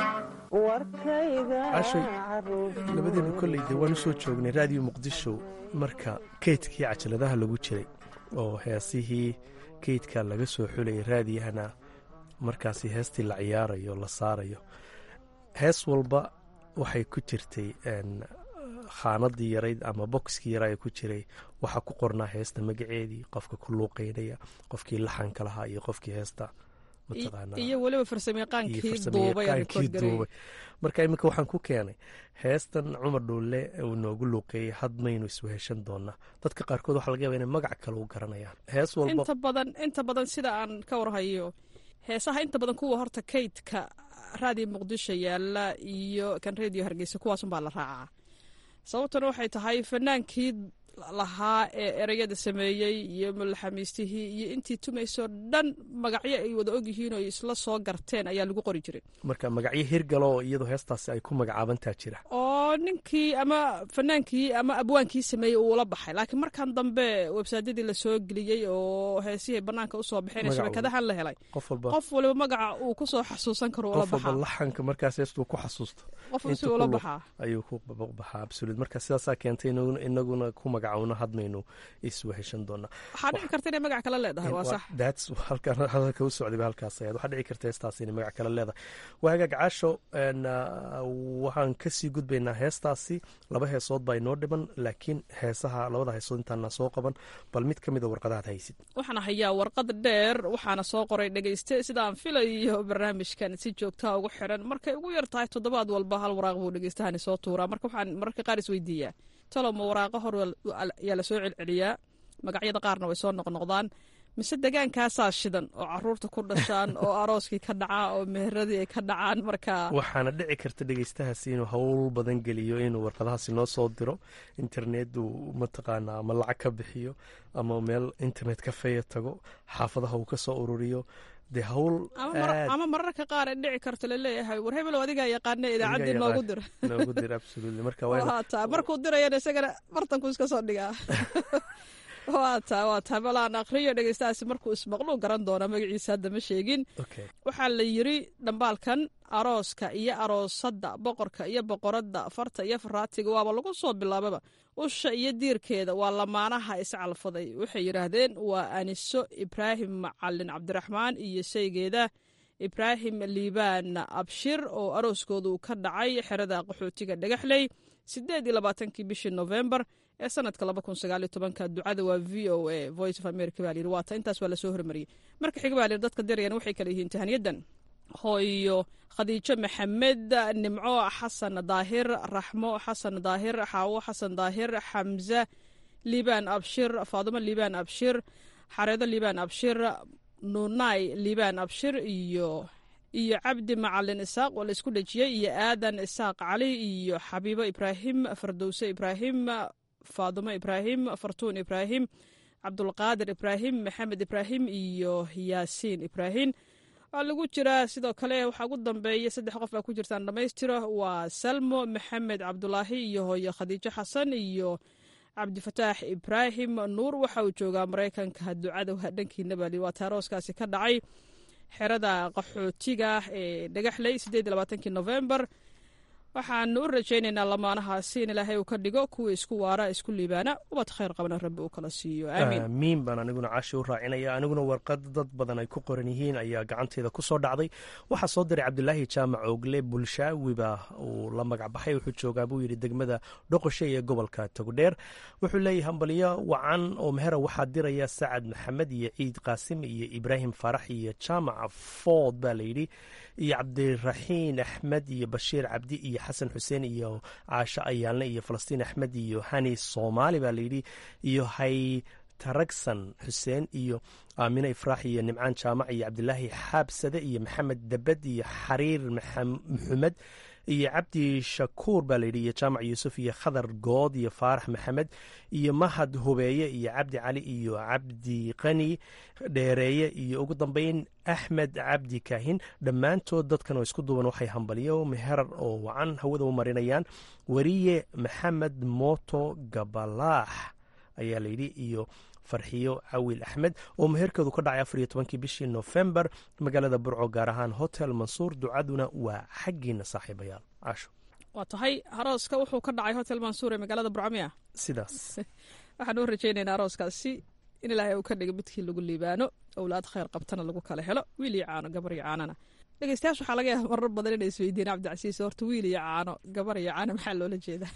N: cashay labadeena kolleyde waan u soo joognay raadiyo muqdisho marka kaydkii cajaladaha lagu jiray oo heesihii kaydka laga soo xulayay raadiyahana markaasi heestii la ciyaarayo la saarayo hees walba waxay ku jirtay khaanadii yarayd ama boxkii yaraa ku jiray waxaa ku qornaa heesta magaceedii qofka ku luuqeynaya qofkii laxanka lahaa iyo qofkii heesta
P: iyo weliba farsamayaqaankii duubay
N: marka iminka waxaan ku keenay heestan cumar dhuulle uu noogu luuqeeyey hadmaynu isweheshan doonaa dadka qaarkood waxaa laga yaba inay magac kale u garanayaan hees walba
P: inta badan sida aan ka warhayo heesaha inta badan kuwa horta kaydka raadiyo muqdisho yaala iyo kan reediyo hargeysa kuwaasunbaa la raacaa sababtuna waxay tahay fanaankii lahaa ee ereyada sameeyey iyo mulaxamiistihii iyo intii tumaysoo dhan magacyo ay wada ogyihiin oo isla soo garteen ayaa lagu qori jiray
N: marka magacyo hirgalo iyadoo heestaasi ay ku magacaabantaa jira
P: oo ninkii ama fanaankii ama abwaankii sameeyey uula baxay laakiin markan dambe websaadyadii lasoo geliyey oo heesihii banaanka usoo baxeen shabakadahan la helay qof waliba magaca uu kusoo xasuusan karo ula baxaa
N: laxanka markaas heestuu ku xasuusto
P: ula baxaa
N: ayuu ku baxaa absolut marka sidaasaa keentay inaguna ku magacawno hadmaynu isweheshan doonaa
P: waxaa dhici karta inay magac kale leedahay waa sax
N: that's halka u socdayba halkaas ayaad waxaa dhici karta heestaas inay magac kale leedahay waa hagaag caasho waxaan kasii gudbaynaa heestaasi laba heesood baa inoo dhiman laakiin heesaha labada heesood intaana soo qaban bal mid ka mid a warqadaad haysid
P: waxaan hayaa warqad dheer waxaana soo qoray dhegeyste sidaan filayo barnaamijkan si joogtaa ugu xiran markay ugu yar tahay toddobaad walba hal waraaq buu dhegeystahani soo tuuraa marka waxaan mararka qaar isweydiiyaa taloma waraaqo hor ayaa la soo celceliyaa magacyada qaarna way soo noqnoqdaan mise degaankaasaa shidan oo caruurta ku dhashaan oo arooskii ka dhacaa oo meheradii ay ka dhacaan marka
N: waxaana dhici karta dhegeystahaasi inuu hawl badan geliyo inuu warqadahaasi noo soo diro internetu mataqaanaa ama lacag ka bixiyo ama meel internet kafeeya tago xaafadaha uu ka soo ururiyo
O: dee hawl
P: ama mararka qaar ay dhici karto laleeyahay war hebelow adigaa yaqaana idaacaddii noogu dir
O: noogu dir absolutely marka
P: waataa markuu dirayana isagana bartanku iska soo dhigaa waa taa balaan akhriyo dhegeystahaasi markuu ismaqluu garan doona magaciisa hadda ma sheegin waxaa la yiri dhambaalkan arooska iyo aroosadda boqorka iyo boqoradda farta iyo faraatiga waaba lagu soo bilaababa usha iyo diirkeeda waa lamaanaha iscalfaday waxay yidhaahdeen waa aniso ibraahim macalin cabdiraxmaan iyo shaygeeda ibraahim liibaan abshir oo arooskoodu ka dhacay xerada qaxootiga dhagaxley 28 bishii November ee sanadka 2019 ducada waa VOA Voice of America baa yiri waata intaas waa la soo hormariyay marka xiga baa dadka dirayaan waxay kala yihiin tahaniyadan hooyo khadiijo maxamed nimco xasan daahir raxmo xasan daahir xaawo xasan daahir xamza liibaan abshir faadimo liibaan abshir xareedo liibaan abshir nuunay liibaan abshir iyo cabdi macalin isaaq oo la isku dhajiyay iyo aadan isaaq cali iyo xabiibo ibraahim fardowse ibraahim faadimo ibraahim fartuun ibraahim cabdulqaadir ibraahim maxamed ibraahim iyo yaasiin ibraahim waa lagu jiraa sidoo kale waxaa ugu dambeeya 3 qof baa ku jirtaan dhammaystiro waa salmo maxamed cabdulaahi iyo hooyo khadiijo xasan iyo cabdifataax ibraahim nuur waxa uu joogaa maraykanka ducada waa dhankiina baa waa taarooskaasi ka dhacay xerada qaxootiga ee dhagaxley 28 November waxaanu u rajaynaynaa lamaanahaasi in ilaahay uu ka dhigo kuwa isku waara isku liibaana ubad khayr qabana rabbi uu kala siiyo
O: aamiin baan aniguna caashi u raacinaya aniguna warqad dad badan ay ku qoran yihiin ayaa gacanteeda ku soo dhacday waxaa soo diray cabdulaahi jaamac ogle bulshaawiba uu la magac baxay wuxuu joogaa buu yidhi degmada dhoqoshe ee gobolka togdheer wuxuu leeyahay hambaliyo wacan oo mehera waxaa diraya sacad maxamed iyo ciid qaasim iyo ibraahim faarax iyo jaamac food baa layidhi iyo cabdiraxiin axmed iyo bashiir cabdi iyo xasan xuseen iyo caasho ayaalne iyo falastiin axmed iyo hani soomaali baa layidhi iyo haytaragsan xuseen iyo aamine ifraax iyo nimcaan jaamac iyo cabdilaahi xaabsade iyo maxamed debed iyo xariir maxamed iyo cabdi shakuur baa layidhi iyo jaamac yuusuf iyo khadar good iyo faarax maxamed iyo mahad hubeeye iyo cabdi cali iyo cabdi qani dheereeye iyo ugu dambeyn axmed cabdi kaahin dhammaantood dadkan oo isku duuban waxay hambaliyo meherar oo wacan hawada u marinayaan wariye maxamed mooto gabalaax ayaa layidhi iyo farxiyo cawil axmed oo meherkeedu ka dhacay 14 bishii November magaalada burco gaar ahaan hotel mansuur ducaduna waa xaggiina saaxiibayaal caasho
P: waa tahay arooska wuxuu ka dhacay hotel mansuur ee magaalada burco miya
O: sidaas
P: waxaan u rajaynaynaa arooskaasi in ilaahay uu ka dhigo midkii lagu liibaano awlaad khayr qabtana lagu kala helo wiil iyo caano gabar iyo caanana dhegeystayaasha waxaa laga yaabaa marar badan inay isweydiin cabdicasiis horta wiil iyo caano gabar iyo caano maxaa loola jeedaa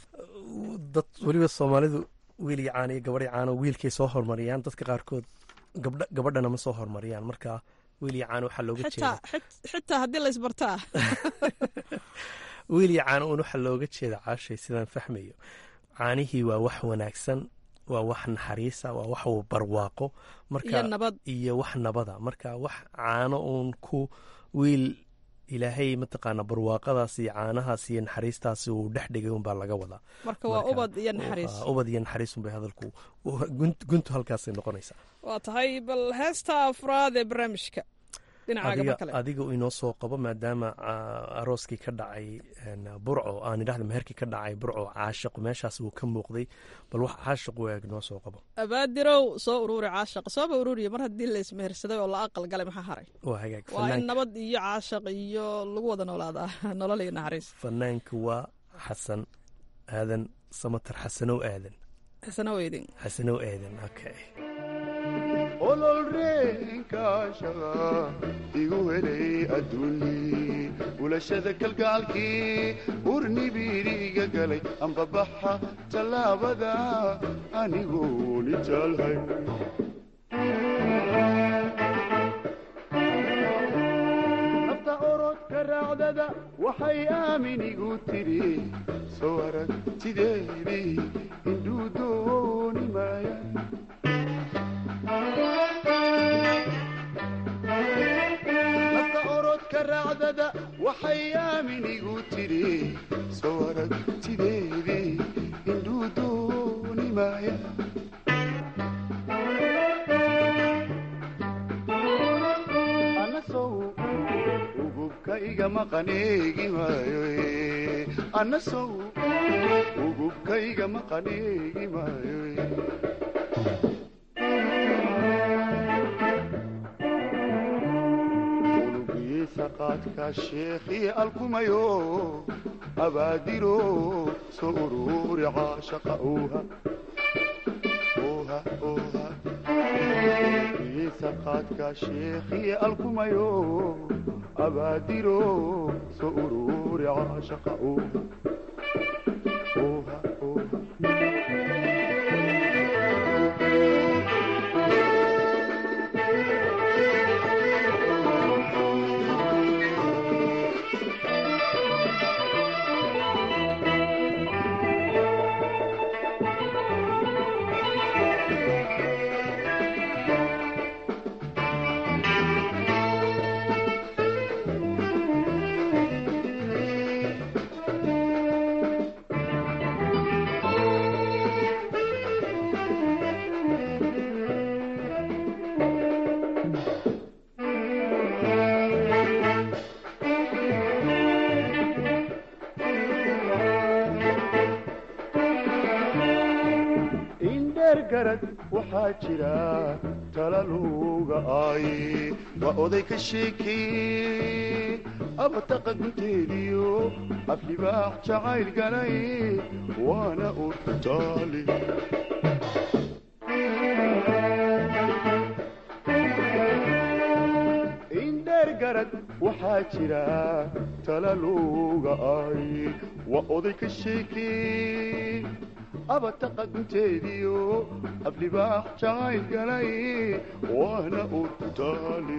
O: dad weliba soomaalidu wiil iyo caano iyo gabar iyo caano wiilkay soo hormariyaan dadka qaarkood gabadhana ma soo hormariyaan marka wiil iyo caano waxaa looga jeedaa
P: xitaa haddii la isbartaa
O: wiil iyo caano un waxaa looga jeeda caashay sidaan fahmayo caanihii waa wax wanaagsan waa wax naxariisa waa wax barwaaqo marka iyo wax nabada marka wax caano uun ku wiil ilaahay mataqaana barwaaqadaas iyo caanahaas iyo naxariistaasi uu dhex dhigay unbaa laga wadaa
P: marka waa ubad iyo naxariis
O: ubad iyo naxariis unbay hadalku guntu halkaasay noqonaysaa
P: waa tahay bal heesta afraad ee barnaamijka dhinacaaga kale
O: adiga inoo soo qabo maadaama arooskii ka dhacay burco aan idhahda meherkii ka dhacay burco caashiq meeshaas uu ka muuqday bal wax caashiq u eeg noo soo qabo
P: abaadirow soo ururi caashiq sooba ururiya mar haddii la ismehersaday oo la aqal galay maxaa haray
O: waa hagaag
P: waa in nabad iyo caashiq iyo lagu wada noolaadaa nolol iyo naxariis
O: fanaanka waa xasan aadan samatar xasanow aadan xasanow aadan okay
S: ololreenkaashaqa igu helay adduunyii ulashada kalgacalkii urnibiiriga galay ambabaxa tallaabada anigooni jaalhay nafta orodka raacdada waxay aaminigu tidhi soo aragtideedii indhuu dooni maaya nafta orodka raacdada waxay aaminigu tidhi soo aragtideedii indhuu dooni maaya ana ugubka igama qaneegi maayo anasow ugubka igama qaneegi maayo unugiisa qaadka sheekhi alkumayo abaadiro soo ururi caashaqa ooha qaadka sheekhi alkumayo abaadiro soo ururi caashaqa waxaa jira talaluga ay waa oday ka sheekey abataqa gunteediyo aflibaax jacayl galay waana urtaali indheer garad waxaa jira talaluga ay waa oday ka sheekey abataqa gunteediyo aflibaax jacayl galay waana urtaali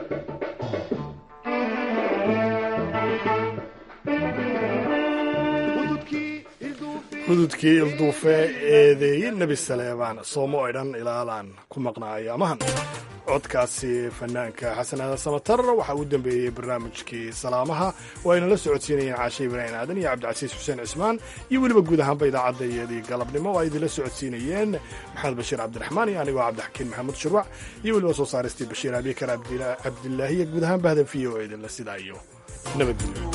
B: hududkii ilduufe eedeeye nebi saleebaan soomo idhan ilaalaan ku maqnaa ayaamahan codkaasi fanaanka xasan aadan samatar waxaa ugu dambeeyey barnaamijkii salaamaha oo ayna la socodsiinayeen caashe ibraahim aadan iyo cabdicasiis xuseen cismaan iyo weliba guud ahaanba idaacadda iyadii galabnimo oo ay idinla socodsiinayeen maxamed bashiir cabdiraxmaan iyo anigoo cabdixakiin maxamuud shurwac iyo weliba soo saaristii bashiir abikar cabdilaahi iyo guud ahaanba hadan v o idinla sidaa iyo nabadgelyo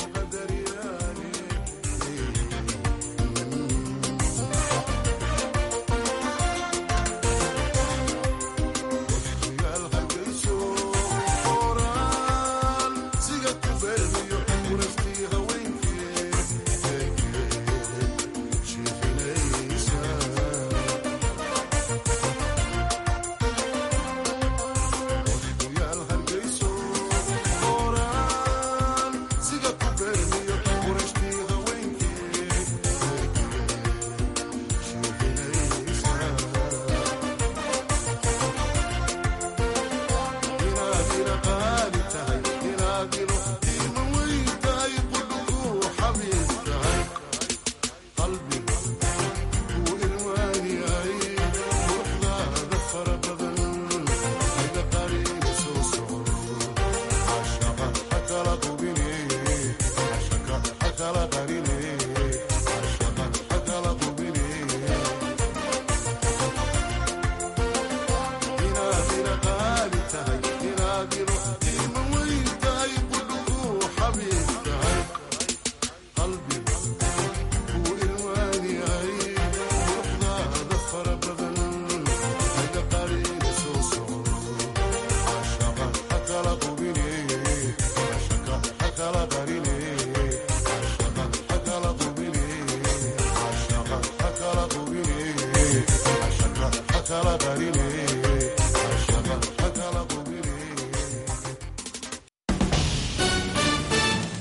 S: kala qarinay